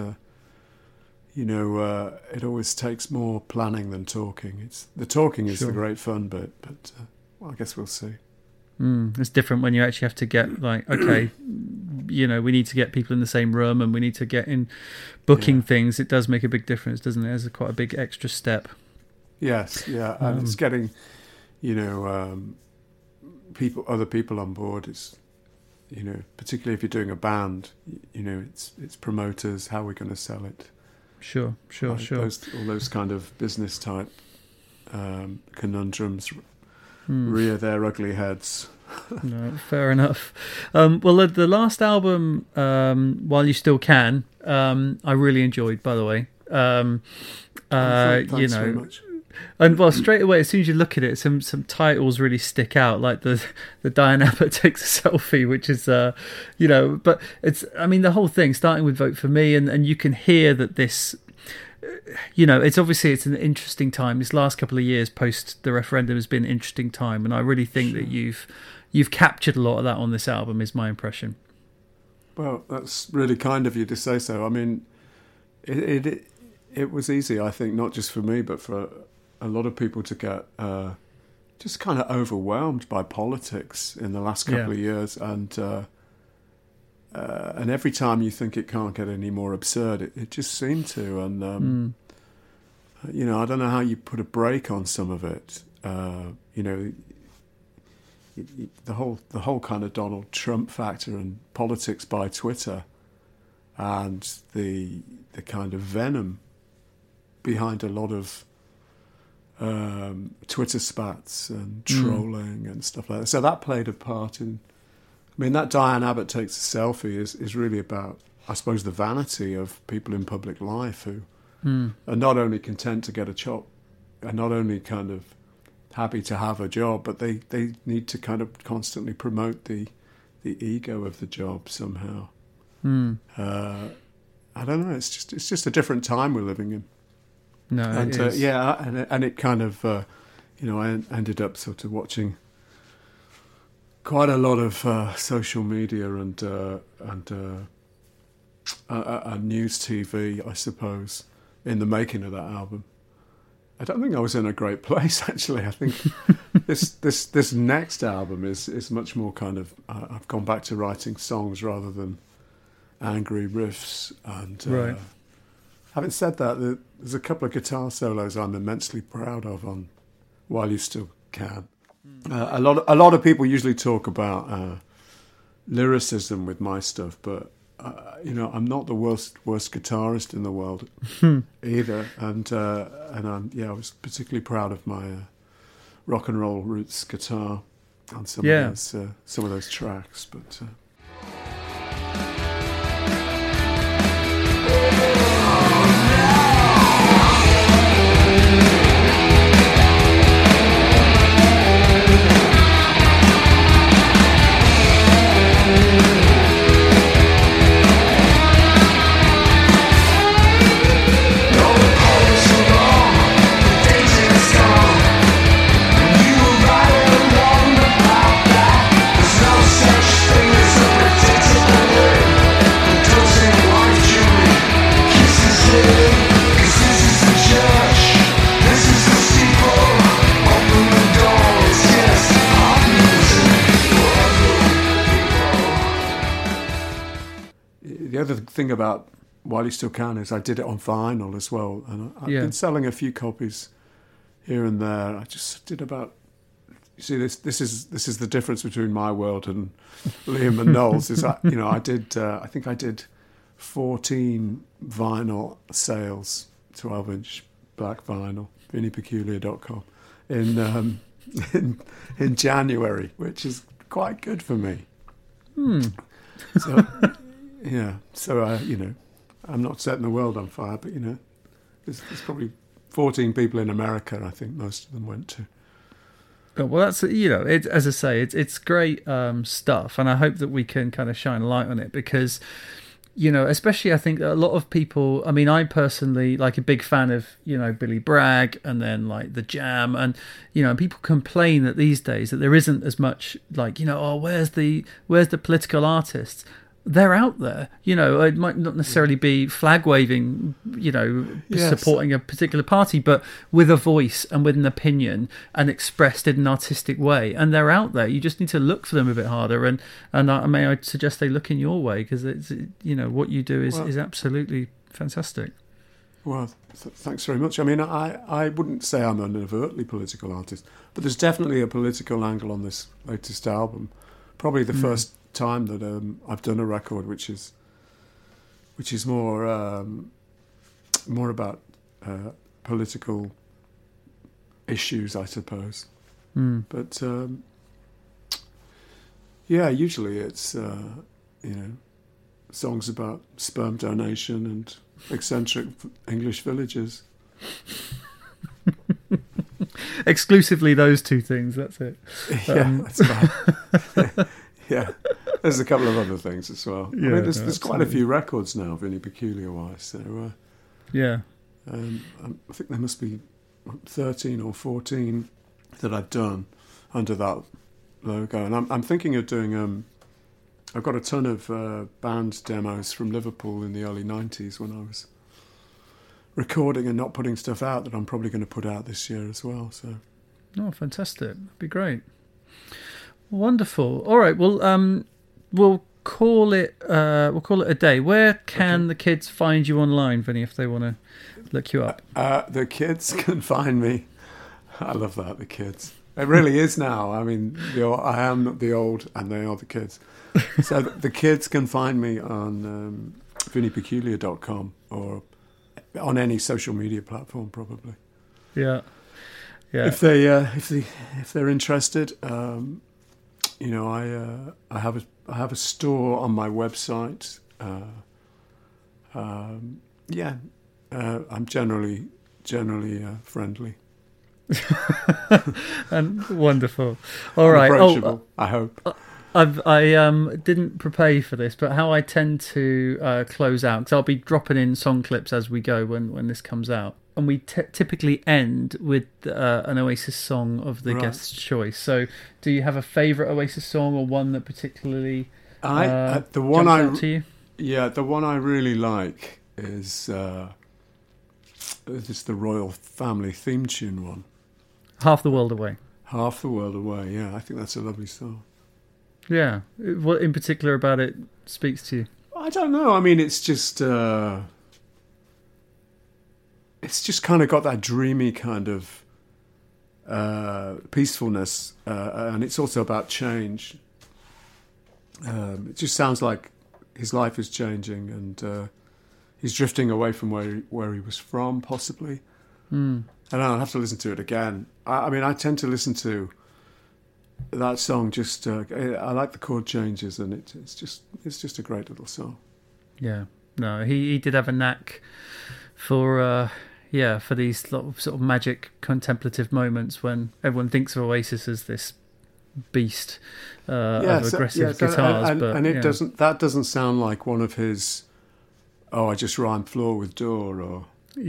it always takes more planning than talking. The talking is the great fun bit, but well, I guess we'll see. It's different when you actually have to get like, okay, you know, we need to get people in the same room and we need to get in booking things. It does make a big difference, doesn't it? It's quite a big extra step. Yes, yeah, and it's getting, you know, other people on board. It's, you know, particularly if you're doing a band, you know, it's promoters. How we're going to sell it? Sure. All those kind of business type conundrums rear their ugly heads. No, fair enough. Well, the last album, While You Still Can, I really enjoyed, by the way. Thanks you know, very much. And well, straight away, as soon as you look at it, some titles really stick out, like the Diane Abbott Takes a Selfie, which is, you know, but it's, I mean, the whole thing, starting with Vote for Me, and you can hear that this, you know, it's an interesting time. This last couple of years post the referendum has been an interesting time, and I really think that you've captured a lot of that on this album, is my impression. Well, that's really kind of you to say so. I mean, it was easy, I think, not just for me, but for a lot of people to get just kind of overwhelmed by politics in the last couple of years, and every time you think it can't get any more absurd, it just seemed to. And you know, I don't know how you put a break on some of it. You know, the whole kind of Donald Trump factor and politics by Twitter, and the kind of venom behind a lot of Twitter spats and trolling and stuff like that. So that played a part in. I mean, that Diane Abbott Takes a Selfie is really about, I suppose, the vanity of people in public life who are not only content to get a job, are not only kind of happy to have a job, but they need to kind of constantly promote the ego of the job somehow. I don't know. It's just a different time we're living in. No, and it is. and it kind of, you know, I ended up sort of watching quite a lot of social media and news TV, I suppose, in the making of that album. I don't think I was in a great place, actually. I think this next album is much more kind of. I've gone back to writing songs rather than angry riffs. And right. Having said that, there's a couple of guitar solos I'm immensely proud of on While You Still Can. A lot of people usually talk about lyricism with my stuff, but you know, I'm not the worst guitarist in the world either, and I was particularly proud of my rock and roll roots guitar on some of those tracks, but. The other thing about While You Still Can is I did it on vinyl as well, and I've been selling a few copies here and there. I just did about. You see, this is the difference between my world and Liam and Noel's. Is I did I think I did 14 vinyl sales, 12-inch black vinyl, VinniePeculiar.com in January, which is quite good for me. So. Yeah, so you know, I'm not setting the world on fire, but you know, there's probably 14 people in America. I think most of them went to. Oh, well, that's, you know, as I say, it's great stuff, and I hope that we can kind of shine a light on it because, you know, especially I think a lot of people. I mean, I personally like a big fan of, you know, Billy Bragg and then like the Jam, and you know, people complain that these days that there isn't as much like, you know, oh, where's the political artists. they're out there. You know, it might not necessarily be flag waving, you know, supporting a particular party, but with a voice and with an opinion and expressed in an artistic way. And they're out there. You just need to look for them a bit harder. And may I suggest they look in your way, because it's, you know, what you do is absolutely fantastic. Well, thanks very much. I mean, I wouldn't say I'm an overtly political artist, but there's definitely a political angle on this latest album. Probably the first time that I've done a record which is more about political issues, I suppose. But usually it's songs about sperm donation and eccentric English villagers. Exclusively those two things, that's it. That's right. Yeah, there's a couple of other things as well. Yeah, I mean, there's quite a few records now, Vinnie Peculiar wise. So, I think there must be 13 or 14 that I've done under that logo, and I'm thinking of doing. I've got a ton of band demos from Liverpool in the early 90s when I was recording and not putting stuff out that I'm probably going to put out this year as well. So, fantastic! That'd be great. Wonderful. All right. Well, we'll call it a day. Where can the kids find you online, Vinny, if they want to look you up? The kids can find me. I love that, the kids. It really is now. I mean, I am the old, and they are the kids. So the kids can find me on vinniepeculiar.com or on any social media platform, probably. Yeah. If they're interested. I have a store on my website. I'm generally friendly and wonderful. All right. Approachable, I hope. I didn't prepare you for this, but how I tend to close out, because I'll be dropping in song clips as we go when this comes out. And we typically end with an Oasis song of the guest's choice. So, do you have a favourite Oasis song, or one that particularly jumps out to you? Yeah, the one I really like is the Royal Family theme tune one. Half the World Away. Half the World Away. Yeah, I think that's a lovely song. Yeah, what in particular about it speaks to you? I don't know. I mean, it's just kind of got that dreamy kind of peacefulness, and it's also about change. It just sounds like his life is changing, and he's drifting away from where he was from, possibly. And I'll have to listen to it again. I mean, I tend to listen to that song. Just I like the chord changes, and it's just a great little song. Yeah, no, he did have a knack for these sort of magic contemplative moments when everyone thinks of Oasis as this beast of aggressive guitars, that doesn't sound like one of his. Oh, I just rhyme floor with door, or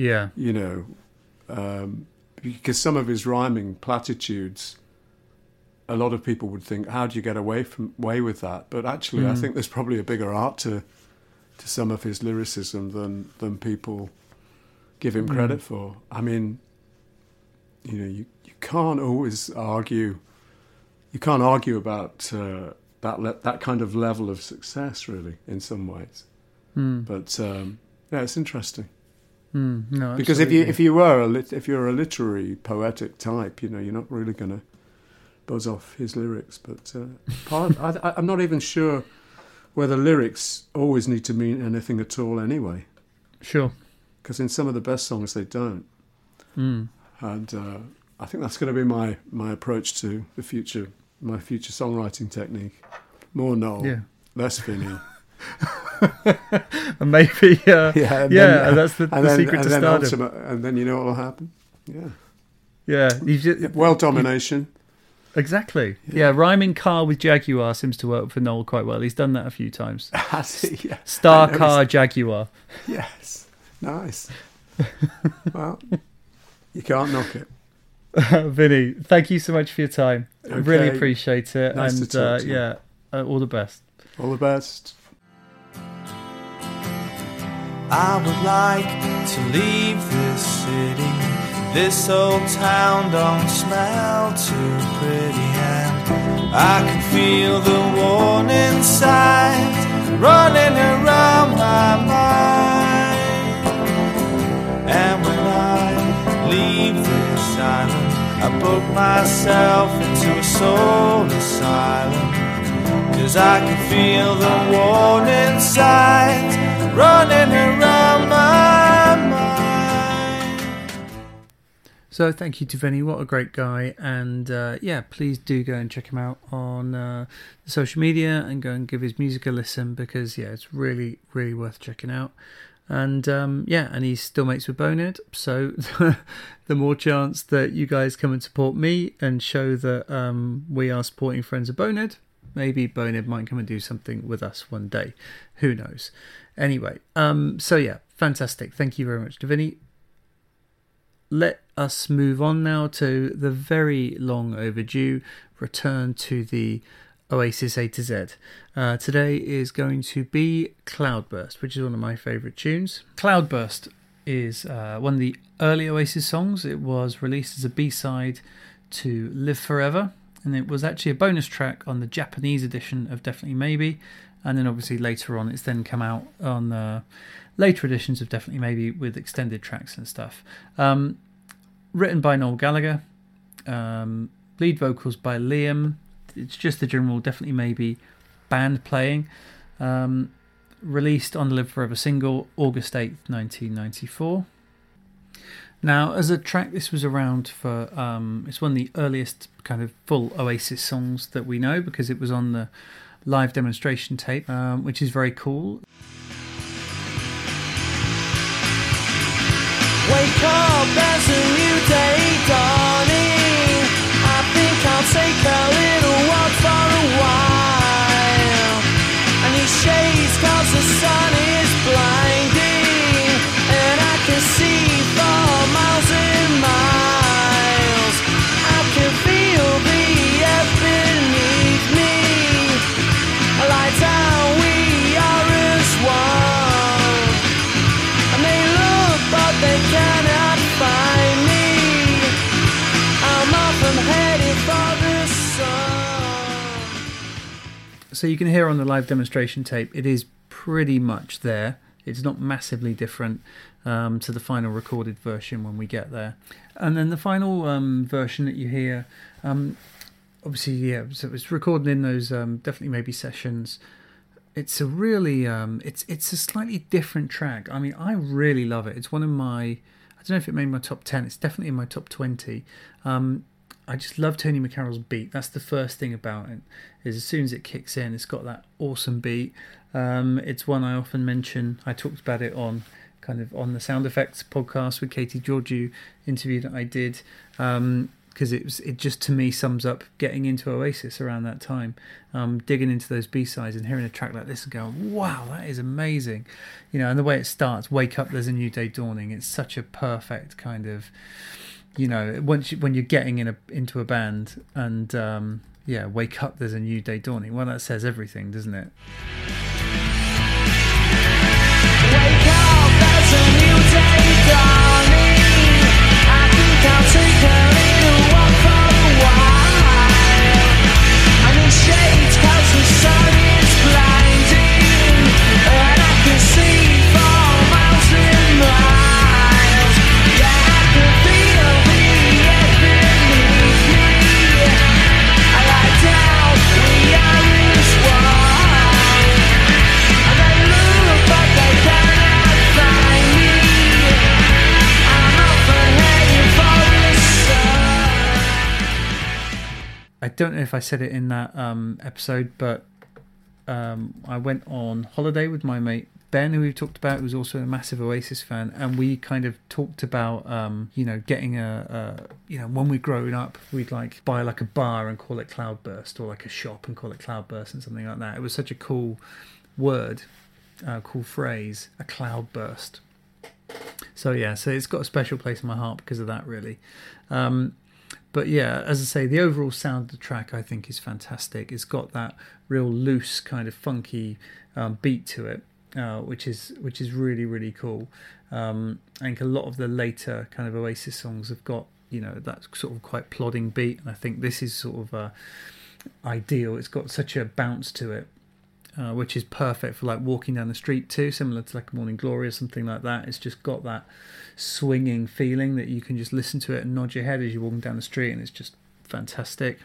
because some of his rhyming platitudes, a lot of people would think, how do you get away with that? But actually, I think there's probably a bigger art to some of his lyricism than people give him credit for. I mean, you can't always argue. You can't argue about that kind of level of success, really, in some ways. But it's interesting. No, because if you're a literary, poetic type, you're not really going to buzz off his lyrics. But I'm not even sure whether lyrics always need to mean anything at all anyway. Sure. Because in some of the best songs they don't. And I think that's going to be my approach to the future, my future songwriting technique. More Noel, less Vinny. And maybe, that's the secret to stardom. And then you know what will happen? World domination. Exactly. Yeah, rhyming car with Jaguar seems to work for Noel quite well. He's done that a few times. Has he? Yeah. Star car Jaguar. Yes. Nice. Well, you can't knock it. Vinny, thank you so much for your time. I really appreciate it. Nice to talk to you. all the best. All the best. I would like to leave this city. This old town don't smell too pretty, and I can feel the warning signs running around my mind. And when I leave this island, I book myself into a soul asylum, 'cause I can feel the warning signs running around my mind. So thank you to Vinny, what a great guy, and yeah, please do go and check him out on the social media and go and give his music a listen, because yeah, it's really, really worth checking out. And yeah, and he still mates with Bonehead, so the more chance that you guys come and support me and show that we are supporting friends of Bonehead. Maybe Bonehead might come and do something with us one day. Who knows? Anyway, so yeah, fantastic. Thank you very much to Vinny. Let us move on now to the very long overdue return to the Oasis A to Z. Today is going to be Cloudburst, which is one of my favourite tunes. Cloudburst is one of the early Oasis songs. It was released as a B-side to Live Forever, and it was actually a bonus track on the Japanese edition of Definitely Maybe, and then obviously later on it's then come out on later editions of Definitely Maybe with extended tracks and stuff. Written by Noel Gallagher, lead vocals by Liam. It's just the general Definitely Maybe band playing. Released on the Live Forever single August 8th 1994. Now, as a track, this was around for it's one of the earliest kind of full Oasis songs that we know, because it was on the live demonstration tape, which is very cool. Wake up, there's a new day dawning. I think I'll take a little walk for a while. I need shades 'cause the sun is blinding, and I can see for miles and miles. I can feel the earth beneath me. I lie down, we are as one. And they look, but they cannot find me. I'm off and headed for the sun. So you can hear on the live demonstration tape, it is pretty much there. It's not massively different to the final recorded version when we get there. And then the final version that you hear, obviously, yeah, so it's recorded in those Definitely Maybe sessions. It's a really, it's a slightly different track. I mean, I really love it. It's one of my, I don't know if it made my top 10. It's definitely in my top 20. I just love Tony McCarroll's beat. That's the first thing about it, is as soon as it kicks in, it's got that awesome beat. It's one I often mention. I talked about it on on the Sound Effects podcast with Katie Georgiou interview that I did, because it just, to me, sums up getting into Oasis around that time, digging into those B-sides and hearing a track like this and going, wow, that is amazing. You know, and the way it starts, wake up, there's a new day dawning. It's such a perfect kind of, you know, when you're getting into a band and yeah, wake up, there's a new day dawning. Well, that says everything, doesn't it? Wake up, there's a new day dawning. I think I'll take a little walk for a while. I need shades 'cause the sun is blinding, and I can see for miles and miles. Yeah, I can feel the air beneath me. I lie down, we are as one. And they look, but they cannot find me. I'm off and heading for the sun. I don't know if I said it in that episode, but I went on holiday with my mate Ben, who we've talked about, who's also a massive Oasis fan, and we kind of talked about, you know, getting you know, when we're growing up, we'd like buy like a bar and call it Cloudburst, or like a shop and call it Cloudburst and something like that. It was such a cool word, cool phrase, a cloudburst. So yeah, so it's got a special place in my heart because of that, really. But yeah, as I say, the overall sound of the track I think is fantastic. It's got that real loose kind of funky beat to it. which is really, really cool. I think a lot of the later kind of Oasis songs have got, you know, that sort of quite plodding beat, and I think this is sort of ideal. It's got such a bounce to it, which is perfect for like walking down the street too, similar to like Morning Glory or something like that. It's just got that swinging feeling that you can just listen to it and nod your head as you're walking down the street, and it's just fantastic.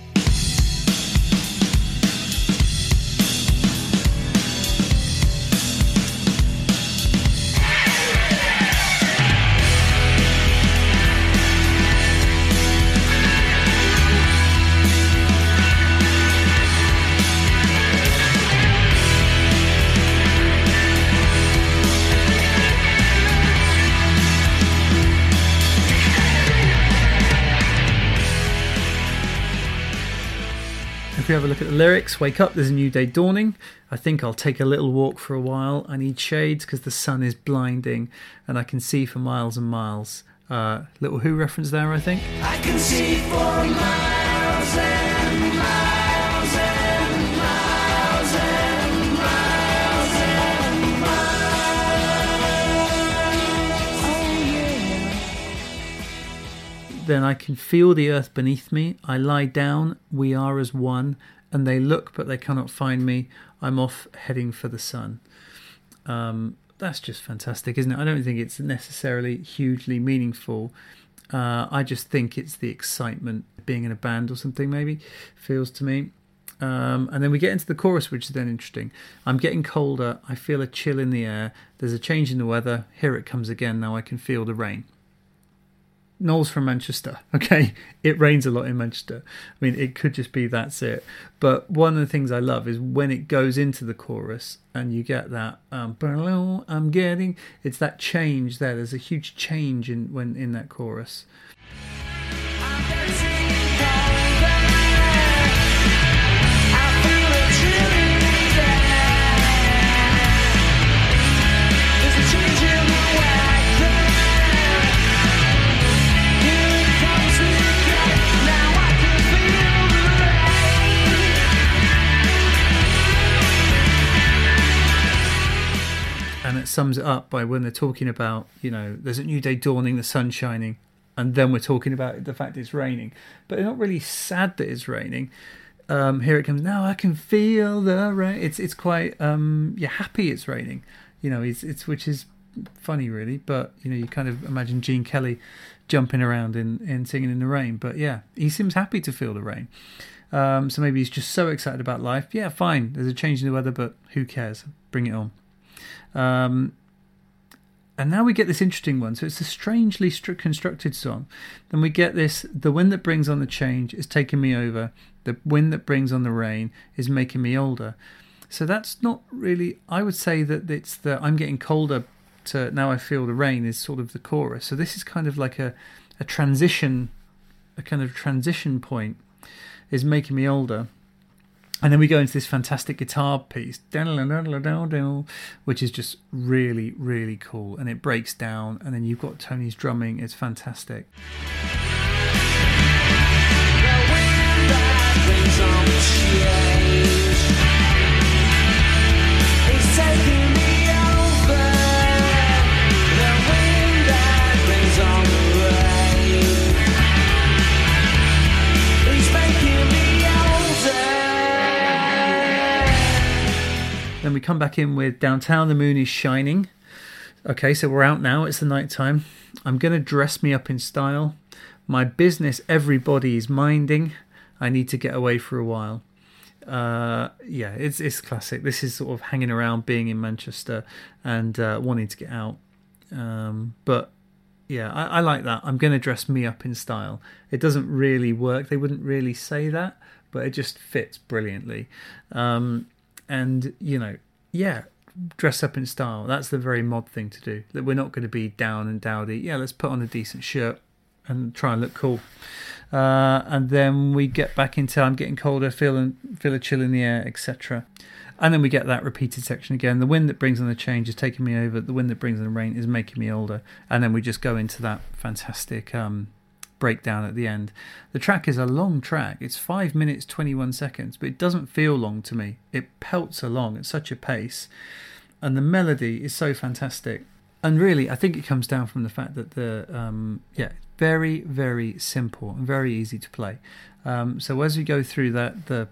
If we have a look at the lyrics, wake up, there's a new day dawning. I think I'll take a little walk for a while. I need shades because the sun is blinding and I can see for miles and miles. Little Who reference there, I think. I can see for miles and miles and miles and miles and miles. Oh, yeah. Then I can feel the earth beneath me. I lie down, we are as one, and they look but they cannot find me. I'm off heading for the sun. That's just fantastic, isn't it? I don't think it's necessarily hugely meaningful. I just think it's the excitement of being in a band or something, maybe, feels to me. And then we get into the chorus, which is then interesting. I'm getting colder, I feel a chill in the air. There's a change in the weather. Here it comes again, now I can feel the rain. Noel's from Manchester, okay? It rains a lot in Manchester. I mean, it could just be that's it. But one of the things I love is when it goes into the chorus and you get that, I'm getting, it's that change there. There's a huge change in that chorus. And it sums it up by when they're talking about, you know, there's a new day dawning, the sun's shining, and then we're talking about the fact it's raining. But they're not really sad that it's raining. Here it comes, now I can feel the rain. It's quite, you're happy it's raining. You know, it's which is funny, really. But, you know, you kind of imagine Gene Kelly jumping around and singing in the rain. But, yeah, he seems happy to feel the rain. So maybe he's just so excited about life. Yeah, fine, there's a change in the weather, but who cares? Bring it on. And now we get this interesting one. So it's a strangely constructed song. Then we get this, the wind that brings on the change is taking me over. The wind that brings on the rain is making me older. So that's not really, I would say that it's the I'm getting colder to now I feel the rain is sort of the chorus. So this is kind of like a transition, a kind of transition point is making me older. And then we go into this fantastic guitar piece, which is just really, really cool. And it breaks down, and then you've got Tony's drumming. It's fantastic. Then we come back in with Downtown, the moon is shining. Okay, so we're out now. It's the night time. I'm going to dress me up in style. My business, everybody is minding. I need to get away for a while. Yeah, it's classic. This is sort of hanging around, being in Manchester and wanting to get out. But yeah, I like that. I'm going to dress me up in style. It doesn't really work. They wouldn't really say that, but it just fits brilliantly. And, you know, yeah, dress up in style. That's the very mod thing to do. That we're not going to be down and dowdy. Yeah, let's put on a decent shirt and try and look cool. And then we get back into I'm getting colder, feel a chill in the air, etc. And then we get that repeated section again. The wind that brings on the change is taking me over. The wind that brings on the rain is making me older. And then we just go into that fantastic breakdown at the end. The track is a long track. It's 5 minutes 21 seconds, but it doesn't feel long to me. It pelts along at such a pace. and the melody is so fantastic. And really, I think it comes down from the fact that very, very simple and very easy to play. So as we go through the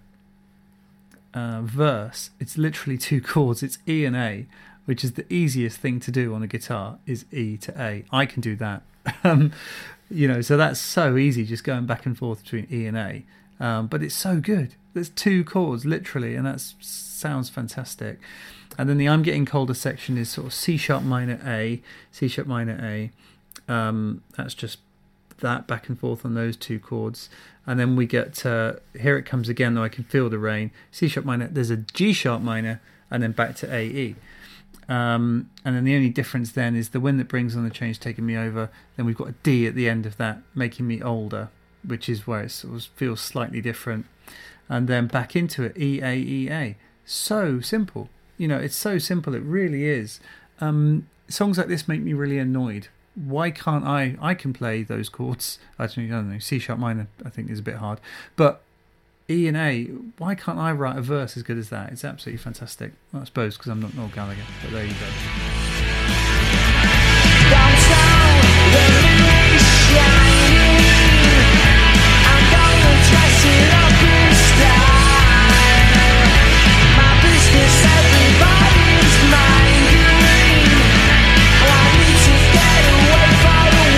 verse, it's literally 2 chords. It's E and A, which is the easiest thing to do on a guitar, is E to A. I can do that. So that's so easy, just going back and forth between E and A. But it's so good. There's 2 chords, literally, and that sounds fantastic. And then the I'm Getting Colder section is sort of C sharp minor A, C sharp minor A. That's just that back and forth on those 2 chords. And then we get Here It Comes Again, Though I Can Feel the Rain, C sharp minor. There's a G sharp minor, and then back to A, E. And then the only difference then is The Wind That Brings On the Change Taking Me Over. Then we've got a D at the end of that, Making Me Older, which is where it sort of feels slightly different. And then back into it, E, A, E, A. So simple. It's so simple, it really is. Songs like this make me really annoyed. Why can't I can play those chords. I don't know, C sharp minor I think is a bit hard. But E and A, why can't I write a verse as good as that? It's absolutely fantastic. Well, I suppose because I'm not Noel Gallagher, but there you go. Downtown, the moon is shining. I'm gonna dress it up in style. My business, everybody's minding. I need to get away for a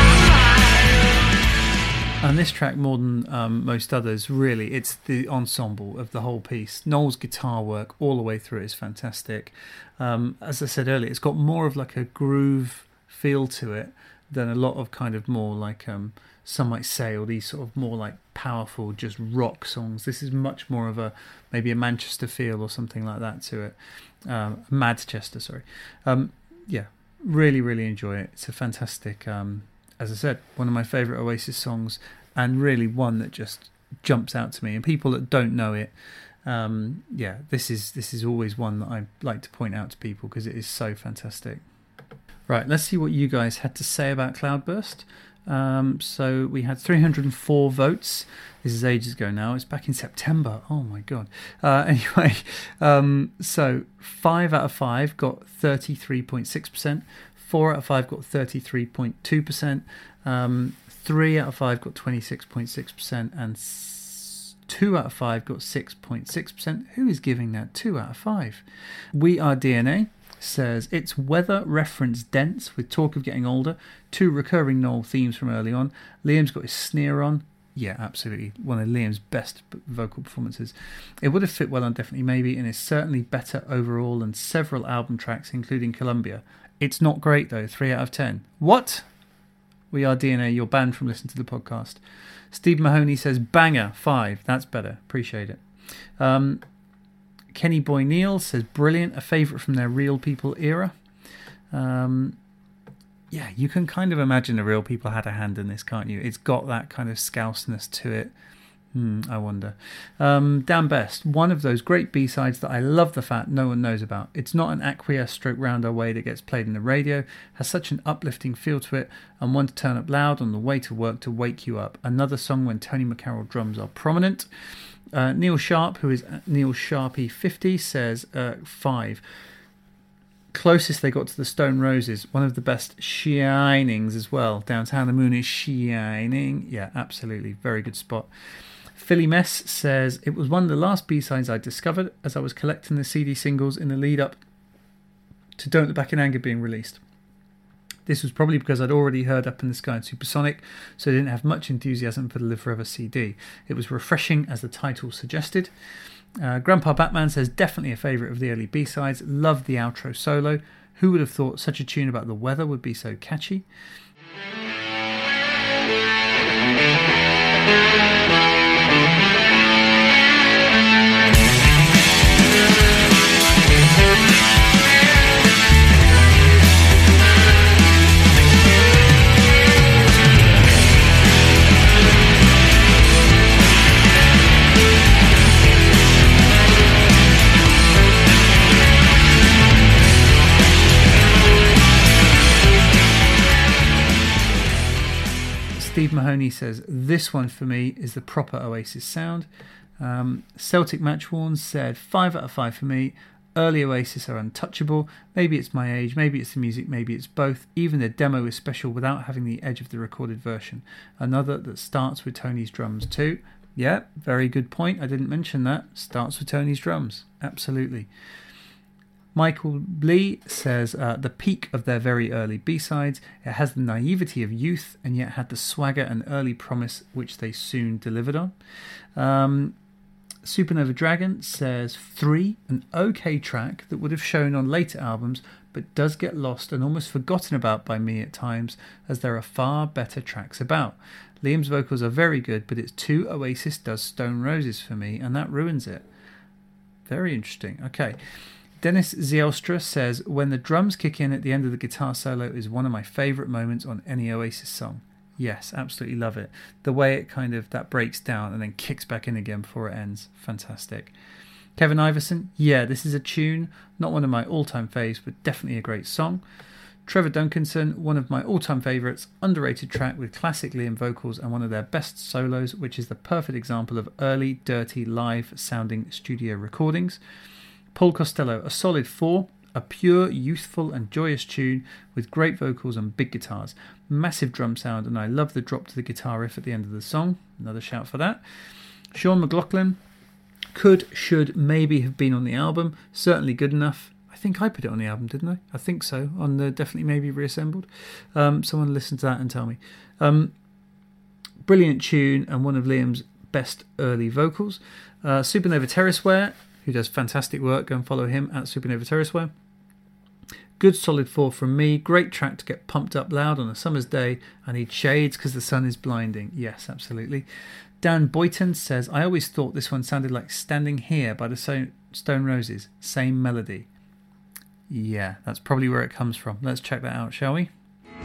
while. And this track, more than most others, really, it's the ensemble of the whole piece. Noel's guitar work all the way through is fantastic. As I said earlier, it's got more of like a groove feel to it than a lot of kind of more like some might say, or these sort of more like powerful just rock songs. This is much more of maybe a Manchester feel or something like that to it. Madchester, sorry. Really, really enjoy it. It's a fantastic, as I said, one of my favourite Oasis songs, and really one that just jumps out to me. And people that don't know it, this is always one that I like to point out to people because it is so fantastic. Right, let's see what you guys had to say about Cloudburst. So we had 304 votes. This is ages ago now. It's back in September. Oh my god. Anyway, so 5 out of 5 got 33.6%. 4 out of 5 got 33.2%. 3 out of 5 got 26.6%, and 2 out of 5 got 6.6%. Who is giving that 2 out of 5? We Are DNA says it's weather reference dense with talk of getting older, 2 recurring Noel themes from early on. Liam's got his sneer on. Yeah, absolutely. One of Liam's best vocal performances. It would have fit well on Definitely Maybe, and is certainly better overall than several album tracks, including Columbia. It's not great though, 3 out of 10. What? We Are DNA, you're banned from listening to the podcast. Steve Mahoney says banger, 5. That's better. Appreciate it. Kenny Boy Neal says brilliant, a favourite from their Real People era. You can kind of imagine the Real People had a hand in this, can't you? It's got that kind of scouseness to it. I wonder. Dan Best, one of those great B-sides that I love the fact no one knows about. It's not an acquiesce stroke round our way that gets played in the radio, has such an uplifting feel to it, and one to turn up loud on the way to work to wake you up. Another song when Tony McCarroll drums are prominent. Neil Sharp, who is Neil Sharpie50, says 5. Closest they got to the Stone Roses, one of the best shinings as well. Downtown the moon is shining. Yeah, absolutely. Very good spot. Philly Mess says, it was one of the last B-sides I discovered as I was collecting the CD singles in the lead up to Don't Look Back in Anger being released. This was probably because I'd already heard Up in the Sky and Supersonic, so I didn't have much enthusiasm for the Live Forever CD. It was refreshing as the title suggested. Grandpa Batman says, definitely a favourite of the early B-sides. Loved the outro solo. Who would have thought such a tune about the weather would be so catchy? Steve Mahoney says, this one for me is the proper Oasis sound. Celtic Matchworn said 5 out of 5 for me. Early Oasis are untouchable. Maybe it's my age, maybe it's the music, maybe it's both. Even the demo is special without having the edge of the recorded version. Another that starts with Tony's drums too. Yeah, very good point. I didn't mention that. Starts with Tony's drums. Absolutely. Michael Lee says, the peak of their very early B-sides. It has the naivety of youth and yet had the swagger and early promise which they soon delivered on. Supernova Dragon says 3, an okay track that would have shown on later albums but does get lost and almost forgotten about by me at times, as there are far better tracks about. Liam's vocals are very good, but it's too Oasis does Stone Roses for me, and that ruins it. Very interesting. Okay. Dennis Zielstra says, when the drums kick in at the end of the guitar solo is one of my favourite moments on any Oasis song. Yes, absolutely love it. The way it kind of, that breaks down and then kicks back in again before it ends. Fantastic. Kevin Iverson, yeah, this is a tune. Not one of my all-time faves, but definitely a great song. Trevor Duncanson, one of my all-time favourites, underrated track with classic Liam vocals and one of their best solos, which is the perfect example of early, dirty, live-sounding studio recordings. Paul Costello, a solid 4, a pure, youthful and joyous tune with great vocals and big guitars. Massive drum sound, and I love the drop to the guitar riff at the end of the song. Another shout for that. Sean McLaughlin, could, should, maybe have been on the album. Certainly good enough. I think I put it on the album, didn't I? I think so. On the Definitely Maybe Reassembled. Someone listen to that and tell me. Brilliant tune and one of Liam's best early vocals. Supernova Terraceware, who does fantastic work. Go and follow him at Supernova Terraceware. Good solid 4 from me. Great track to get pumped up loud on a summer's day. I need shades because the sun is blinding. Yes, absolutely. Dan Boyton says, I always thought this one sounded like Standing Here by the Stone Roses. Same melody. Yeah, that's probably where it comes from. Let's check that out, shall we?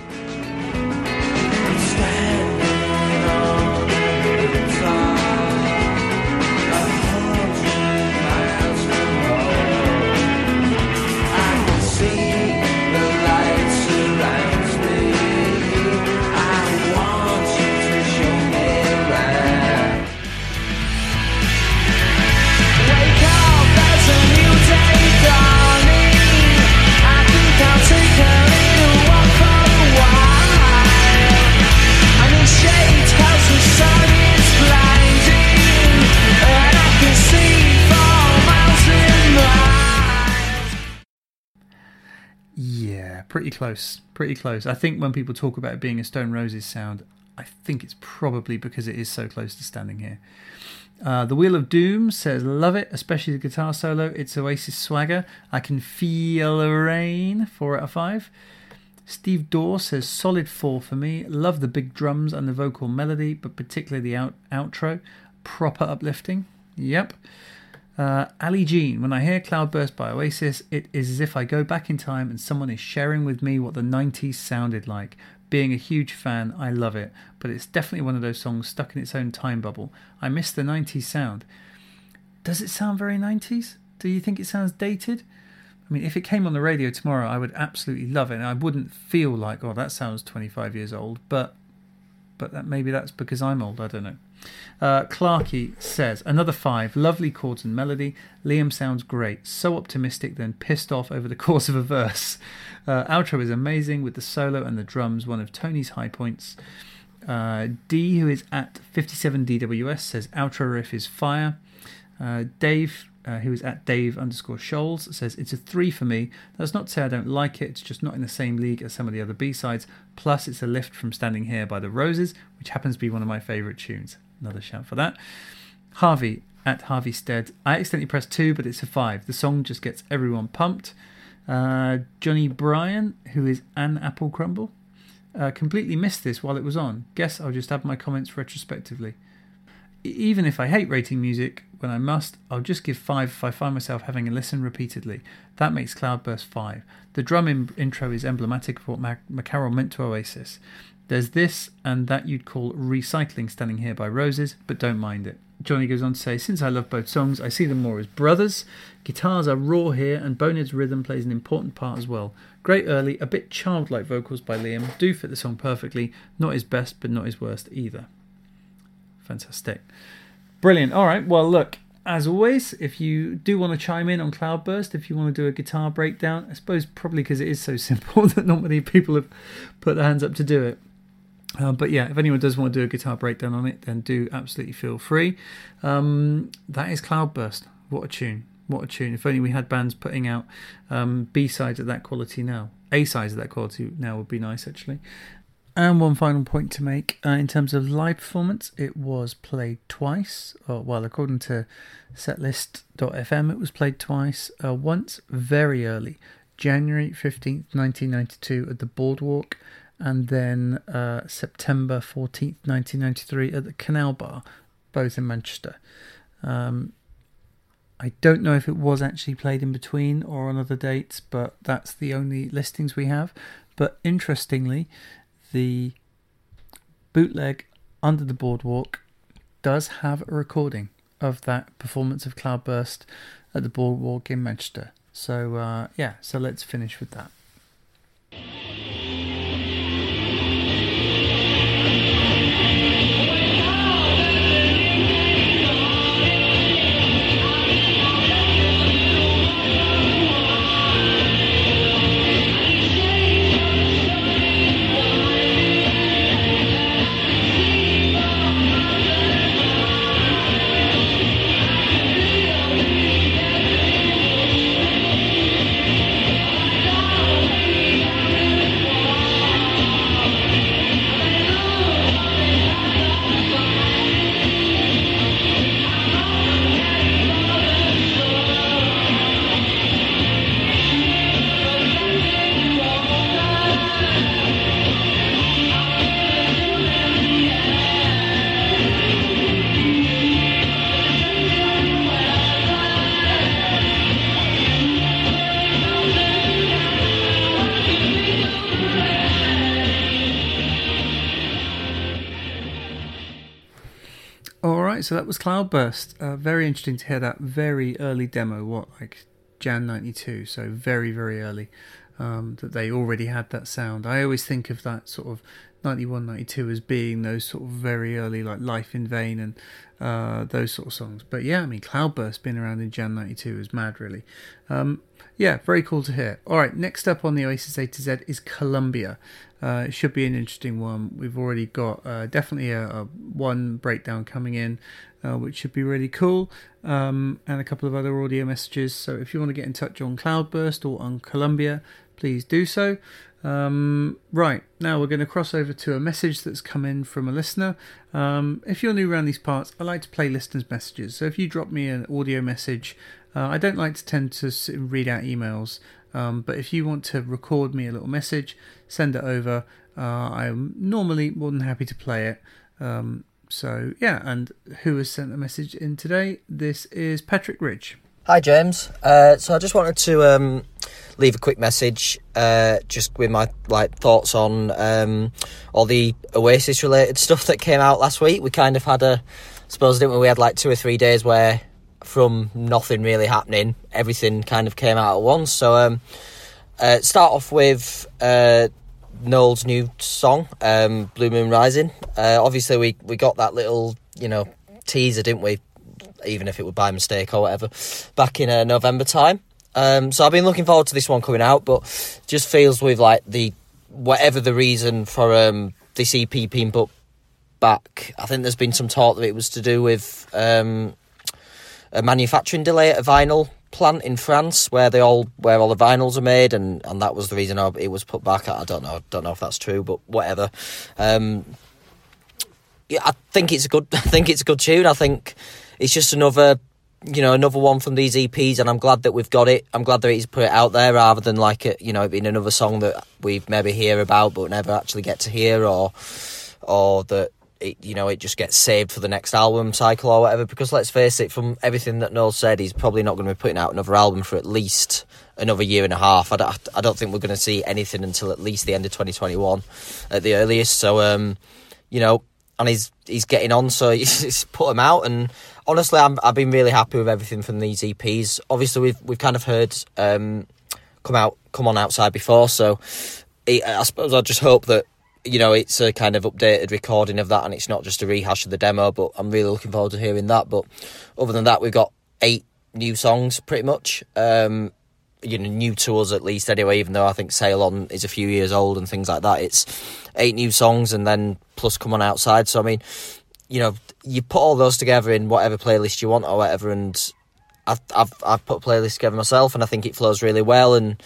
Pretty close. I think when people talk about it being a Stone Roses sound, I think it's probably because it is so close to Standing Here. The Wheel of Doom says, love it, especially the guitar solo. It's Oasis swagger. I can feel the rain. 4 out of 5. Steve Dorr says, solid 4 for me. Love the big drums and the vocal melody, but particularly the outro. Proper uplifting. Yep. Ali Jean, when I hear Cloudburst by Oasis, it is as if I go back in time and someone is sharing with me what the 90s sounded like. Being a huge fan, I love it, but it's definitely one of those songs stuck in its own time bubble. I miss the 90s sound. Does it sound very 90s? Do you think it sounds dated? I mean, if it came on the radio tomorrow, I would absolutely love it, and I wouldn't feel like, oh, that sounds 25 years old, but maybe that's because I'm old, I don't know. Clarkey says, another 5, lovely chords and melody. Liam sounds great, so optimistic, then pissed off over the course of a verse. Outro is amazing with the solo and the drums, one of Tony's high points. D, who is at 57DWS, says outro riff is fire. Dave, who is at Dave_Scholes, says it's a 3 for me. That's not to say I don't like it, it's just not in the same league as some of the other B-sides. Plus it's a lift from Standing Here by the Roses, which happens to be one of my favourite tunes. Another shout for that. Harvey at Harvey Stead, I accidentally pressed 2, but it's a 5. The song just gets everyone pumped. Johnny Bryan, who is an Apple Crumble, completely missed this while it was on. Guess I'll just add my comments retrospectively. Even if I hate rating music when I must, I'll just give 5 if I find myself having a listen repeatedly. That makes Cloudburst 5. The drum intro is emblematic of what McCarroll meant to Oasis. There's this and that you'd call recycling Standing Here by Roses, but don't mind it. Johnny goes on to say, since I love both songs, I see them more as brothers. Guitars are raw here, and Bonehead's rhythm plays an important part as well. Great early, a bit childlike vocals by Liam do fit the song perfectly. Not his best, but not his worst either. Fantastic. Brilliant. All right, well, look, As always, if you do want to chime in on Cloudburst, if you want to do a guitar breakdown, I suppose probably because it is so simple that not many people have put their hands up to do it. But yeah, if anyone does want to do a guitar breakdown on it, then do absolutely feel free. That is Cloudburst. What a tune. What a tune. If only we had bands putting out B-sides at that quality now. A-sides at that quality now would be nice, actually. And one final point to make, in terms of live performance, it was played twice. Well, according to setlist.fm, it was played twice. Once very early, January 15th, 1992 at the Boardwalk, and then September 14th, 1993 at the Canal Bar, both in Manchester. I don't know if it was actually played in between or on other dates, but that's the only listings we have. But interestingly, the bootleg Under the Boardwalk does have a recording of that performance of Cloudburst at the Boardwalk in Manchester. So so let's finish with that. So that was Cloudburst. Very interesting to hear that very early demo, like Jan 92, so very, very early, that they already had that sound. I always think of that sort of 91, 92 as being those sort of very early, like Life in Vain and those sort of songs. But yeah, I mean, Cloudburst being around in Jan 92 is mad, really. Very cool to hear. All right, next up on the Oasis A to Z is Columbia. It should be an interesting one. We've already got definitely a one breakdown coming in, which should be really cool, and a couple of other audio messages. So if you want to get in touch on Cloudburst or on Columbia, please do so. Right, now we're going to cross over to a message that's come in from a listener. If you're new around these parts, I like to play listeners' messages. So if you drop me an audio message, I don't like to tend to sit and read out emails, but if you want to record me a little message, send it over. I'm normally more than happy to play it. And who has sent a message in today? This is Patrick Ridge. Hi James. So I just wanted to leave a quick message, just with my thoughts on all the Oasis related stuff that came out last week. We kind of had didn't we? We had 2 or 3 days where, from nothing really happening, everything kind of came out at once. So start off with Noel's new song, Blue Moon Rising. Obviously we got that little teaser, didn't we, even if it was by mistake or whatever, back in November time. So I've been looking forward to this one coming out, but just feels with whatever the reason for this EP being put back, I think there's been some talk that it was to do with a manufacturing delay at a vinyl plant in France where all the vinyls are made, and that was the reason it was put back. I don't know if that's true, but whatever. I think it's a good tune. I think it's just another one from these EPs, and I'm glad that we've got it. I'm glad that he's put it out there rather than it being another song that we maybe hear about but never actually get to hear, or that it just gets saved for the next album cycle or whatever. Because let's face it, from everything that Noel said, he's probably not going to be putting out another album for at least another year and a half. I don't think we're going to see anything until at least the end of 2021 at the earliest. So and he's getting on, so he's put them out. And honestly, I've been really happy with everything from these EPs. Obviously, we've kind of heard Come On Outside before, so I suppose I just hope that it's a kind of updated recording of that, and it's not just a rehash of the demo, but I'm really looking forward to hearing that. But other than that, we've got 8 new songs, pretty much. New to us at least anyway, even though I think Sail On is a few years old and things like that. It's 8 new songs, and then plus Come On Outside. So, I mean, you put all those together in whatever playlist you want or whatever, and I've put a playlist together myself, and I think it flows really well, and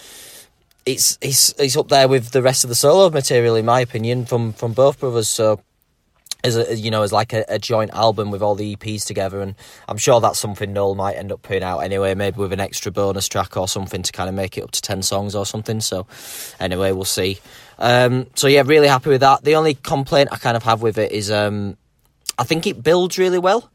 it's up there with the rest of the solo material, in my opinion, from both brothers. So as like a joint album with all the EPs together, and I'm sure that's something Noel might end up putting out anyway, maybe with an extra bonus track or something to kind of make it up to 10 songs or something. So anyway, we'll see. So yeah, really happy with that. The only complaint I kind of have with it is I think it builds really well.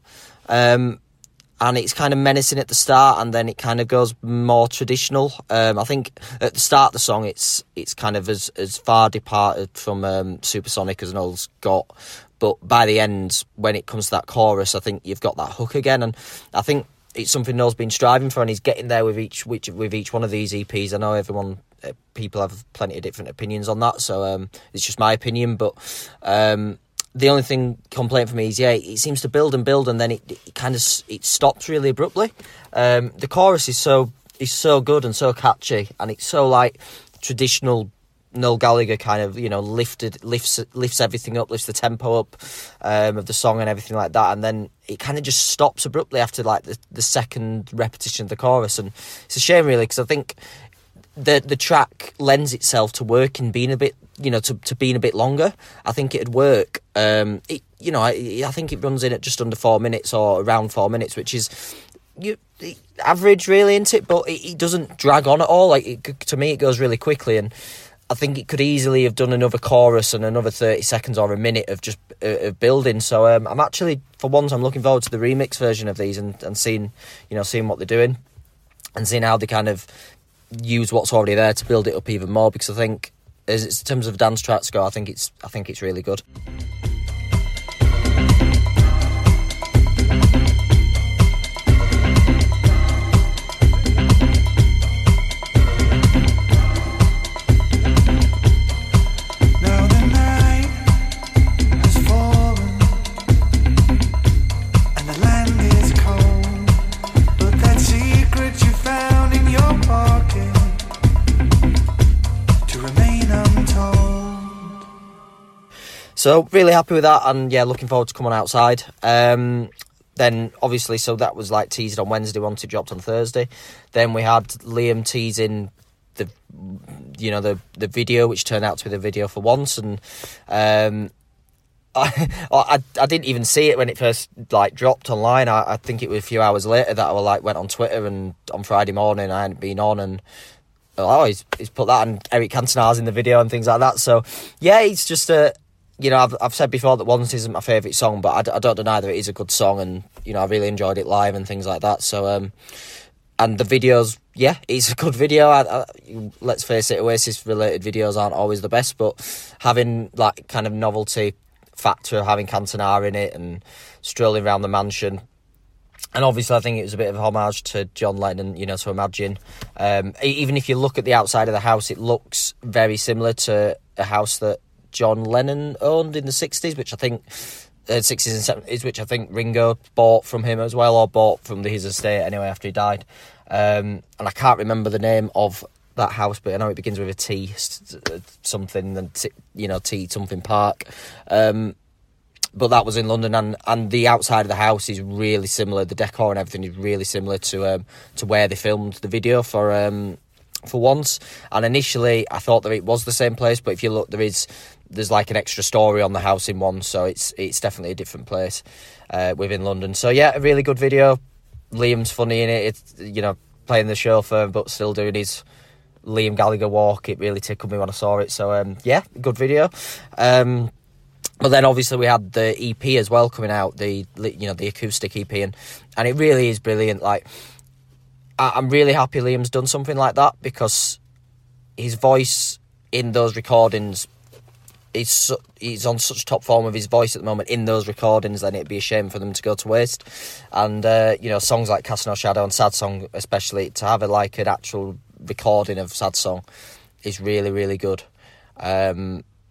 And it's kind of menacing at the start, and then it kind of goes more traditional. I think at the start of the song, it's kind of as far departed from Supersonic as Noel's got. But by the end, when it comes to that chorus, I think you've got that hook again. And I think it's something Noel's been striving for, and he's getting there with each one of these EPs. I know people have plenty of different opinions on that, so it's just my opinion. But the only complaint for me is, it seems to build and build, and then it stops really abruptly. The chorus is so good and so catchy, and it's so like traditional Noel Gallagher kind of, lifts everything up, lifts the tempo up of the song and everything like that, and then it kind of just stops abruptly after like the second repetition of the chorus, and it's a shame really, because I think the track lends itself to working being a bit, to being a bit longer. I think it'd work. I think it runs in at just under 4 minutes or around 4 minutes, which is average really, isn't it? But it doesn't drag on at all. To me, it goes really quickly, and I think it could easily have done another chorus and another 30 seconds or a minute of just building. So I'm actually, for once, I'm looking forward to the remix version of these and seeing what they're doing and seeing how they kind of use what's already there to build it up even more, because I think, in terms of dance tracks go, I think it's really good. So really happy with that, and yeah, looking forward to Come On Outside. Then obviously, so that was like teased on Wednesday once it dropped on Thursday. Then we had Liam teasing the video, which turned out to be the video for once, and I didn't even see it when it first dropped online. I think it was a few hours later that I went on Twitter, and on Friday morning I hadn't been on, and he's put that, and Eric Cantona's in the video and things like that. So yeah, it's just I've said before that Once isn't my favourite song, but I don't deny that it is a good song, and I really enjoyed it live and things like that. So and the videos, it's a good video. Let's face it, Oasis related videos aren't always the best, but having like kind of novelty factor of having Cantona in it and strolling around the mansion, and obviously I think it was a bit of a homage to John Lennon, to Imagine. Even if you look at the outside of the house, it looks very similar to a house that John Lennon owned in the 60s, which I think 60s and 70s, which I think Ringo bought from him as well, or bought from his estate anyway after he died. And I can't remember the name of that house, but I know it begins with a T something, and T something Park. But that was in London, and the outside of the house is really similar. The decor and everything is really similar to where they filmed the video for Once. And initially I thought that it was the same place, but if you look, there's like an extra story on the house in Once, so it's definitely a different place within London. So yeah, a really good video. Liam's funny in it. It's playing the chauffeur but still doing his Liam Gallagher walk. It really tickled me when I saw it. So yeah, good video. But then obviously we had the EP as well coming out, the acoustic EP, and it really is brilliant. Like, I'm really happy Liam's done something like that, because his voice in those recordings he's on such top form with his voice at the moment in those recordings, then it'd be a shame for them to go to waste. And songs like Cast No Shadow and Sad Song especially, to have an actual recording of Sad Song is really, really good. And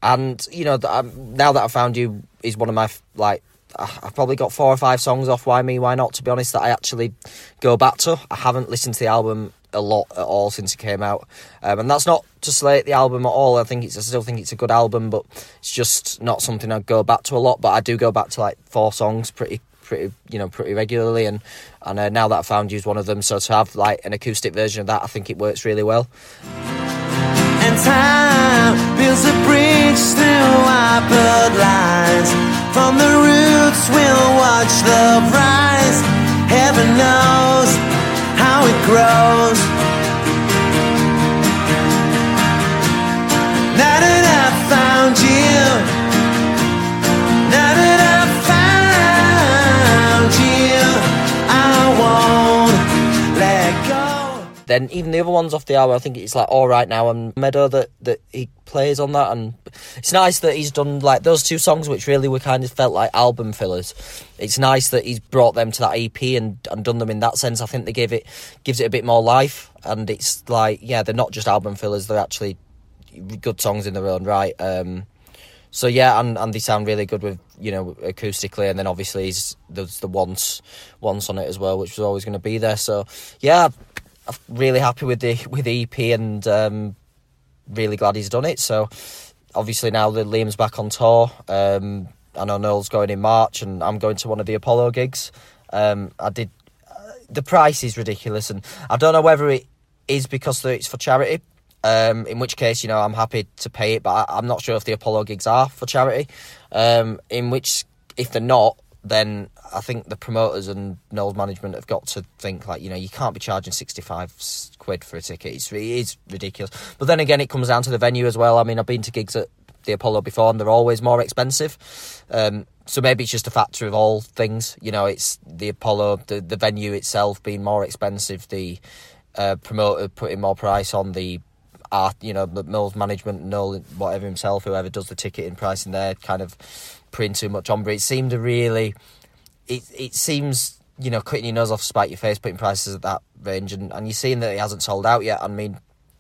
And, you know, Now That I Found You is one of my, I've probably got 4 or 5 songs off Why Me, Why Not, to be honest, that I actually go back to. I haven't listened to the album a lot at all since it came out. And that's not to slate the album at all. I still think it's a good album, but it's just not something I go back to a lot. But I do go back to like 4 songs pretty regularly, and Now That I Found You is one of them. So to have like an acoustic version of that, I think it works really well. And time builds a bridge through our bloodlines. From the roots we'll watch the rise. Heaven knows how it grows. Now that I found you, now that I found you, I won't let go. Then even the other ones off the album, I think it's like Alright Now and Meadow that he plays on that, and it's nice that he's done like those 2 songs which really were kind of felt like album fillers. It's nice that he's brought them to that EP and done them in that sense. I think gives it a bit more life, and it's like, yeah, they're not just album fillers, they're actually good songs in their own right. So yeah, and they sound really good with, you know, acoustically, and then obviously there's the once on it as well, which was always going to be there. So yeah, I'm really happy with the EP, and really glad he's done it. So obviously now that Liam's back on tour, I know Noel's going in March, and I'm going to one of the Apollo gigs. The price is ridiculous, and I don't know whether it is because it's for charity, in which case, you know, I'm happy to pay it, but I'm not sure if the Apollo gigs are for charity, in which, if they're not, then I think the promoters and Noel's management have got to think, like, you know, you can't be charging 65 quid for a ticket. It is ridiculous. But then again, it comes down to the venue as well. I mean, I've been to gigs at the Apollo before, and they're always more expensive. So maybe it's just a factor of all things. You know, it's the Apollo, the venue itself being more expensive, the promoter putting more price on the art, you know, Noel's management, Noel, whatever himself, whoever does the ticketing pricing there, kind of putting too much on. But it seemed to really, it seems, you know, cutting your nose off to spite your face, putting prices at that range, and you're seeing that it hasn't sold out yet. I mean,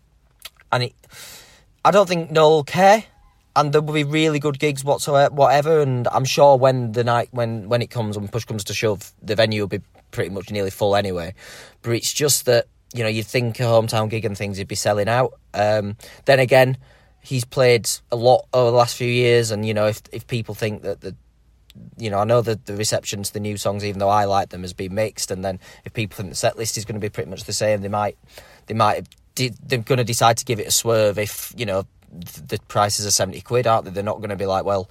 I don't think Noel will care, and there will be really good gigs whatever, and I'm sure when the night, when it comes, when push comes to shove, the venue will be pretty much nearly full anyway. But it's just that, you know, you'd think a hometown gig and things, he'd be selling out. Then again, he's played a lot over the last few years, and, you know, if people think that you know, I know that the reception to the new songs, even though I like them, has been mixed, and then if people think the set list is going to be pretty much the same, they're going to decide to give it a swerve if, you know, the prices are 70 quid, aren't they? They're not going to be like, well,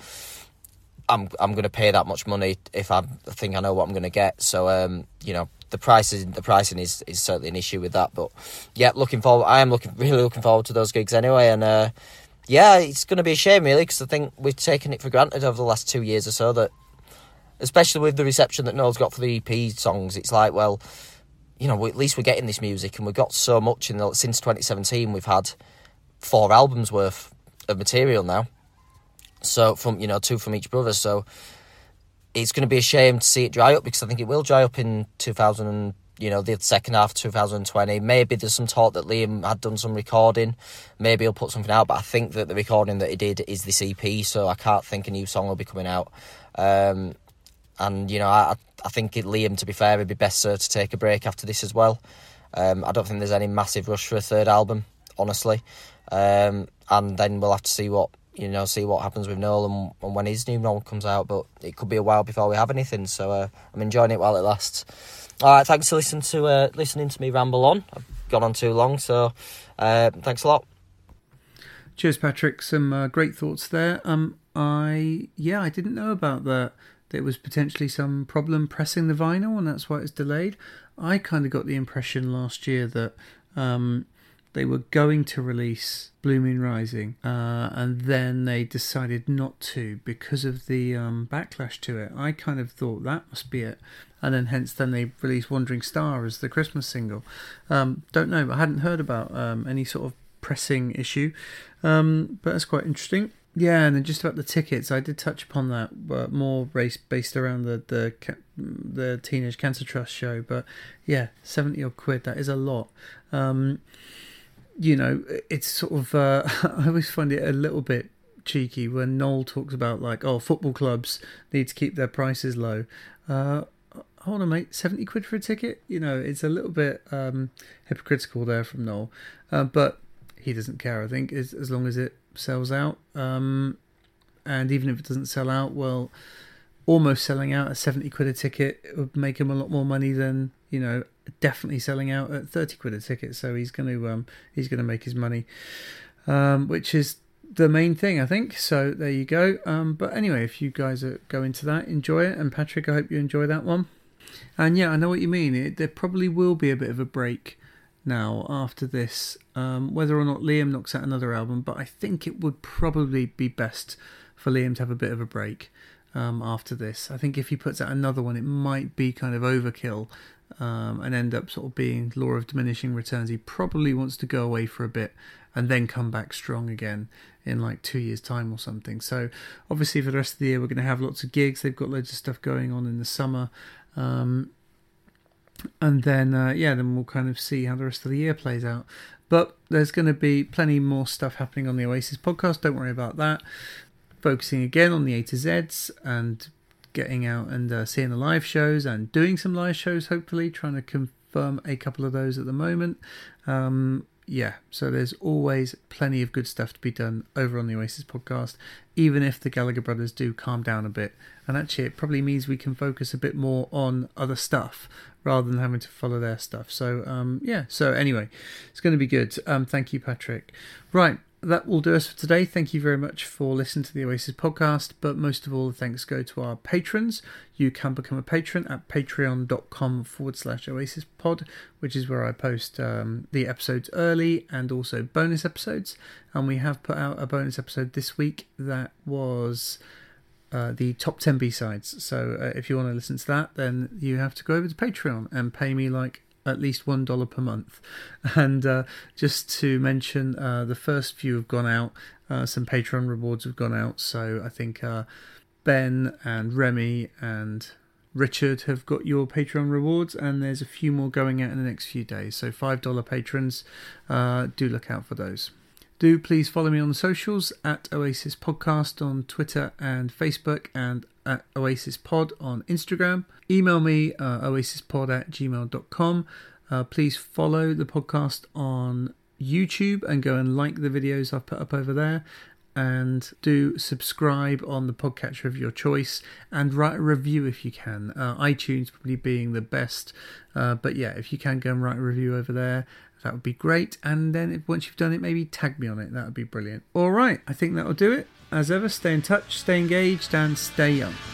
I'm going to pay that much money if I think I know what I'm going to get. So, you know, the pricing is certainly an issue with that. But yeah, I am really looking forward to those gigs anyway. And yeah, it's going to be a shame really, because I think we've taken it for granted over the last 2 years or so, that especially with the reception that Noel's got for the EP songs, it's like, well, you know, at least we're getting this music, and we've got so much since 2017. We've had 4 albums worth of material now, so from, you know, 2 from each brother. So it's going to be a shame to see it dry up, because I think it will dry up in 2000, you know, the second half of 2020. Maybe there's some talk that Liam had done some recording. Maybe he'll put something out, but I think that the recording that he did is this EP, so I can't think a new song will be coming out. And, you know, I think Liam, to be fair, would be best served to take a break after this as well. I don't think there's any massive rush for a third album, honestly. And then we'll have to see what happens with Noel and when his new one comes out. But it could be a while before we have anything, so I'm enjoying it while it lasts. All right, thanks for listening to me ramble on. I've gone on too long, so thanks a lot. Cheers, Patrick. Some great thoughts there. I didn't know about that. There was potentially some problem pressing the vinyl, and that's why it's delayed. I kind of got the impression last year that they were going to release Blue Moon Rising, and then they decided not to because of the backlash to it. I kind of thought that must be it. And then they released Wandering Star as the Christmas single. Don't know, I hadn't heard about any sort of pressing issue, but that's quite interesting. Yeah, and then just about the tickets, I did touch upon that, but more based around the Teenage Cancer Trust show. But yeah, 70 odd quid, that is a lot. You know, it's sort of I always find it a little bit cheeky when Noel talks about like, oh, football clubs need to keep their prices low. Hold on, mate, 70 quid for a ticket? You know, it's a little bit hypocritical there from Noel. But he doesn't care, I think, as long as it sells out. And even if it doesn't sell out, well, almost selling out at 70 quid a ticket, it would make him a lot more money than, you know, definitely selling out at 30 quid a ticket. So he's going to make his money, which is the main thing, I think. So there you go. But anyway, if you guys go into that, enjoy it. And Patrick, I hope you enjoy that one. And yeah, I know what you mean. There probably will be a bit of a break now after this, whether or not Liam knocks out another album. But I think it would probably be best for Liam to have a bit of a break after this. I think if he puts out another one, it might be kind of overkill and end up sort of being law of diminishing returns. He probably wants to go away for a bit and then come back strong again in like 2 years' time or something. So obviously for the rest of the year, we're going to have lots of gigs. They've got loads of stuff going on in the summer. And then then we'll kind of see how the rest of the year plays out. But there's going to be plenty more stuff happening on the Oasis podcast. Don't worry about that. Focusing again on the A to Zs and getting out and seeing the live shows and doing some live shows, hopefully, trying to confirm a couple of those at the moment. So there's always plenty of good stuff to be done over on the Oasis podcast, even if the Gallagher brothers do calm down a bit. And actually, it probably means we can focus a bit more on other stuff rather than having to follow their stuff. So, so anyway, it's going to be good. Thank you, Patrick. Right. That will do us for today. Thank you very much for listening to the Oasis podcast, but most of all, the thanks go to our patrons. You can become a patron at patreon.com/OasisPod, which is where I post the episodes early and also bonus episodes. And we have put out a bonus episode this week that was the top 10 B-sides. So if you want to listen to that, then you have to go over to Patreon and pay me like at least $1 per month. And just to mention, the first few have gone out. Some Patreon rewards have gone out. So I think Ben and Remy and Richard have got your Patreon rewards, and there's a few more going out in the next few days. So $5 patrons, do look out for those. Do please follow me on the socials at Oasis Podcast on Twitter and Facebook, and at Oasis Pod on Instagram. Email me oasispod@gmail.com. Please follow the podcast on YouTube and go and like the videos I've put up over there. And do subscribe on the podcatcher of your choice and write a review if you can. iTunes probably being the best. But yeah, if you can go and write a review over there, that would be great. And then once you've done it, maybe tag me on it. That would be brilliant. All right, I think that'll do it. As ever, stay in touch, stay engaged, and stay young.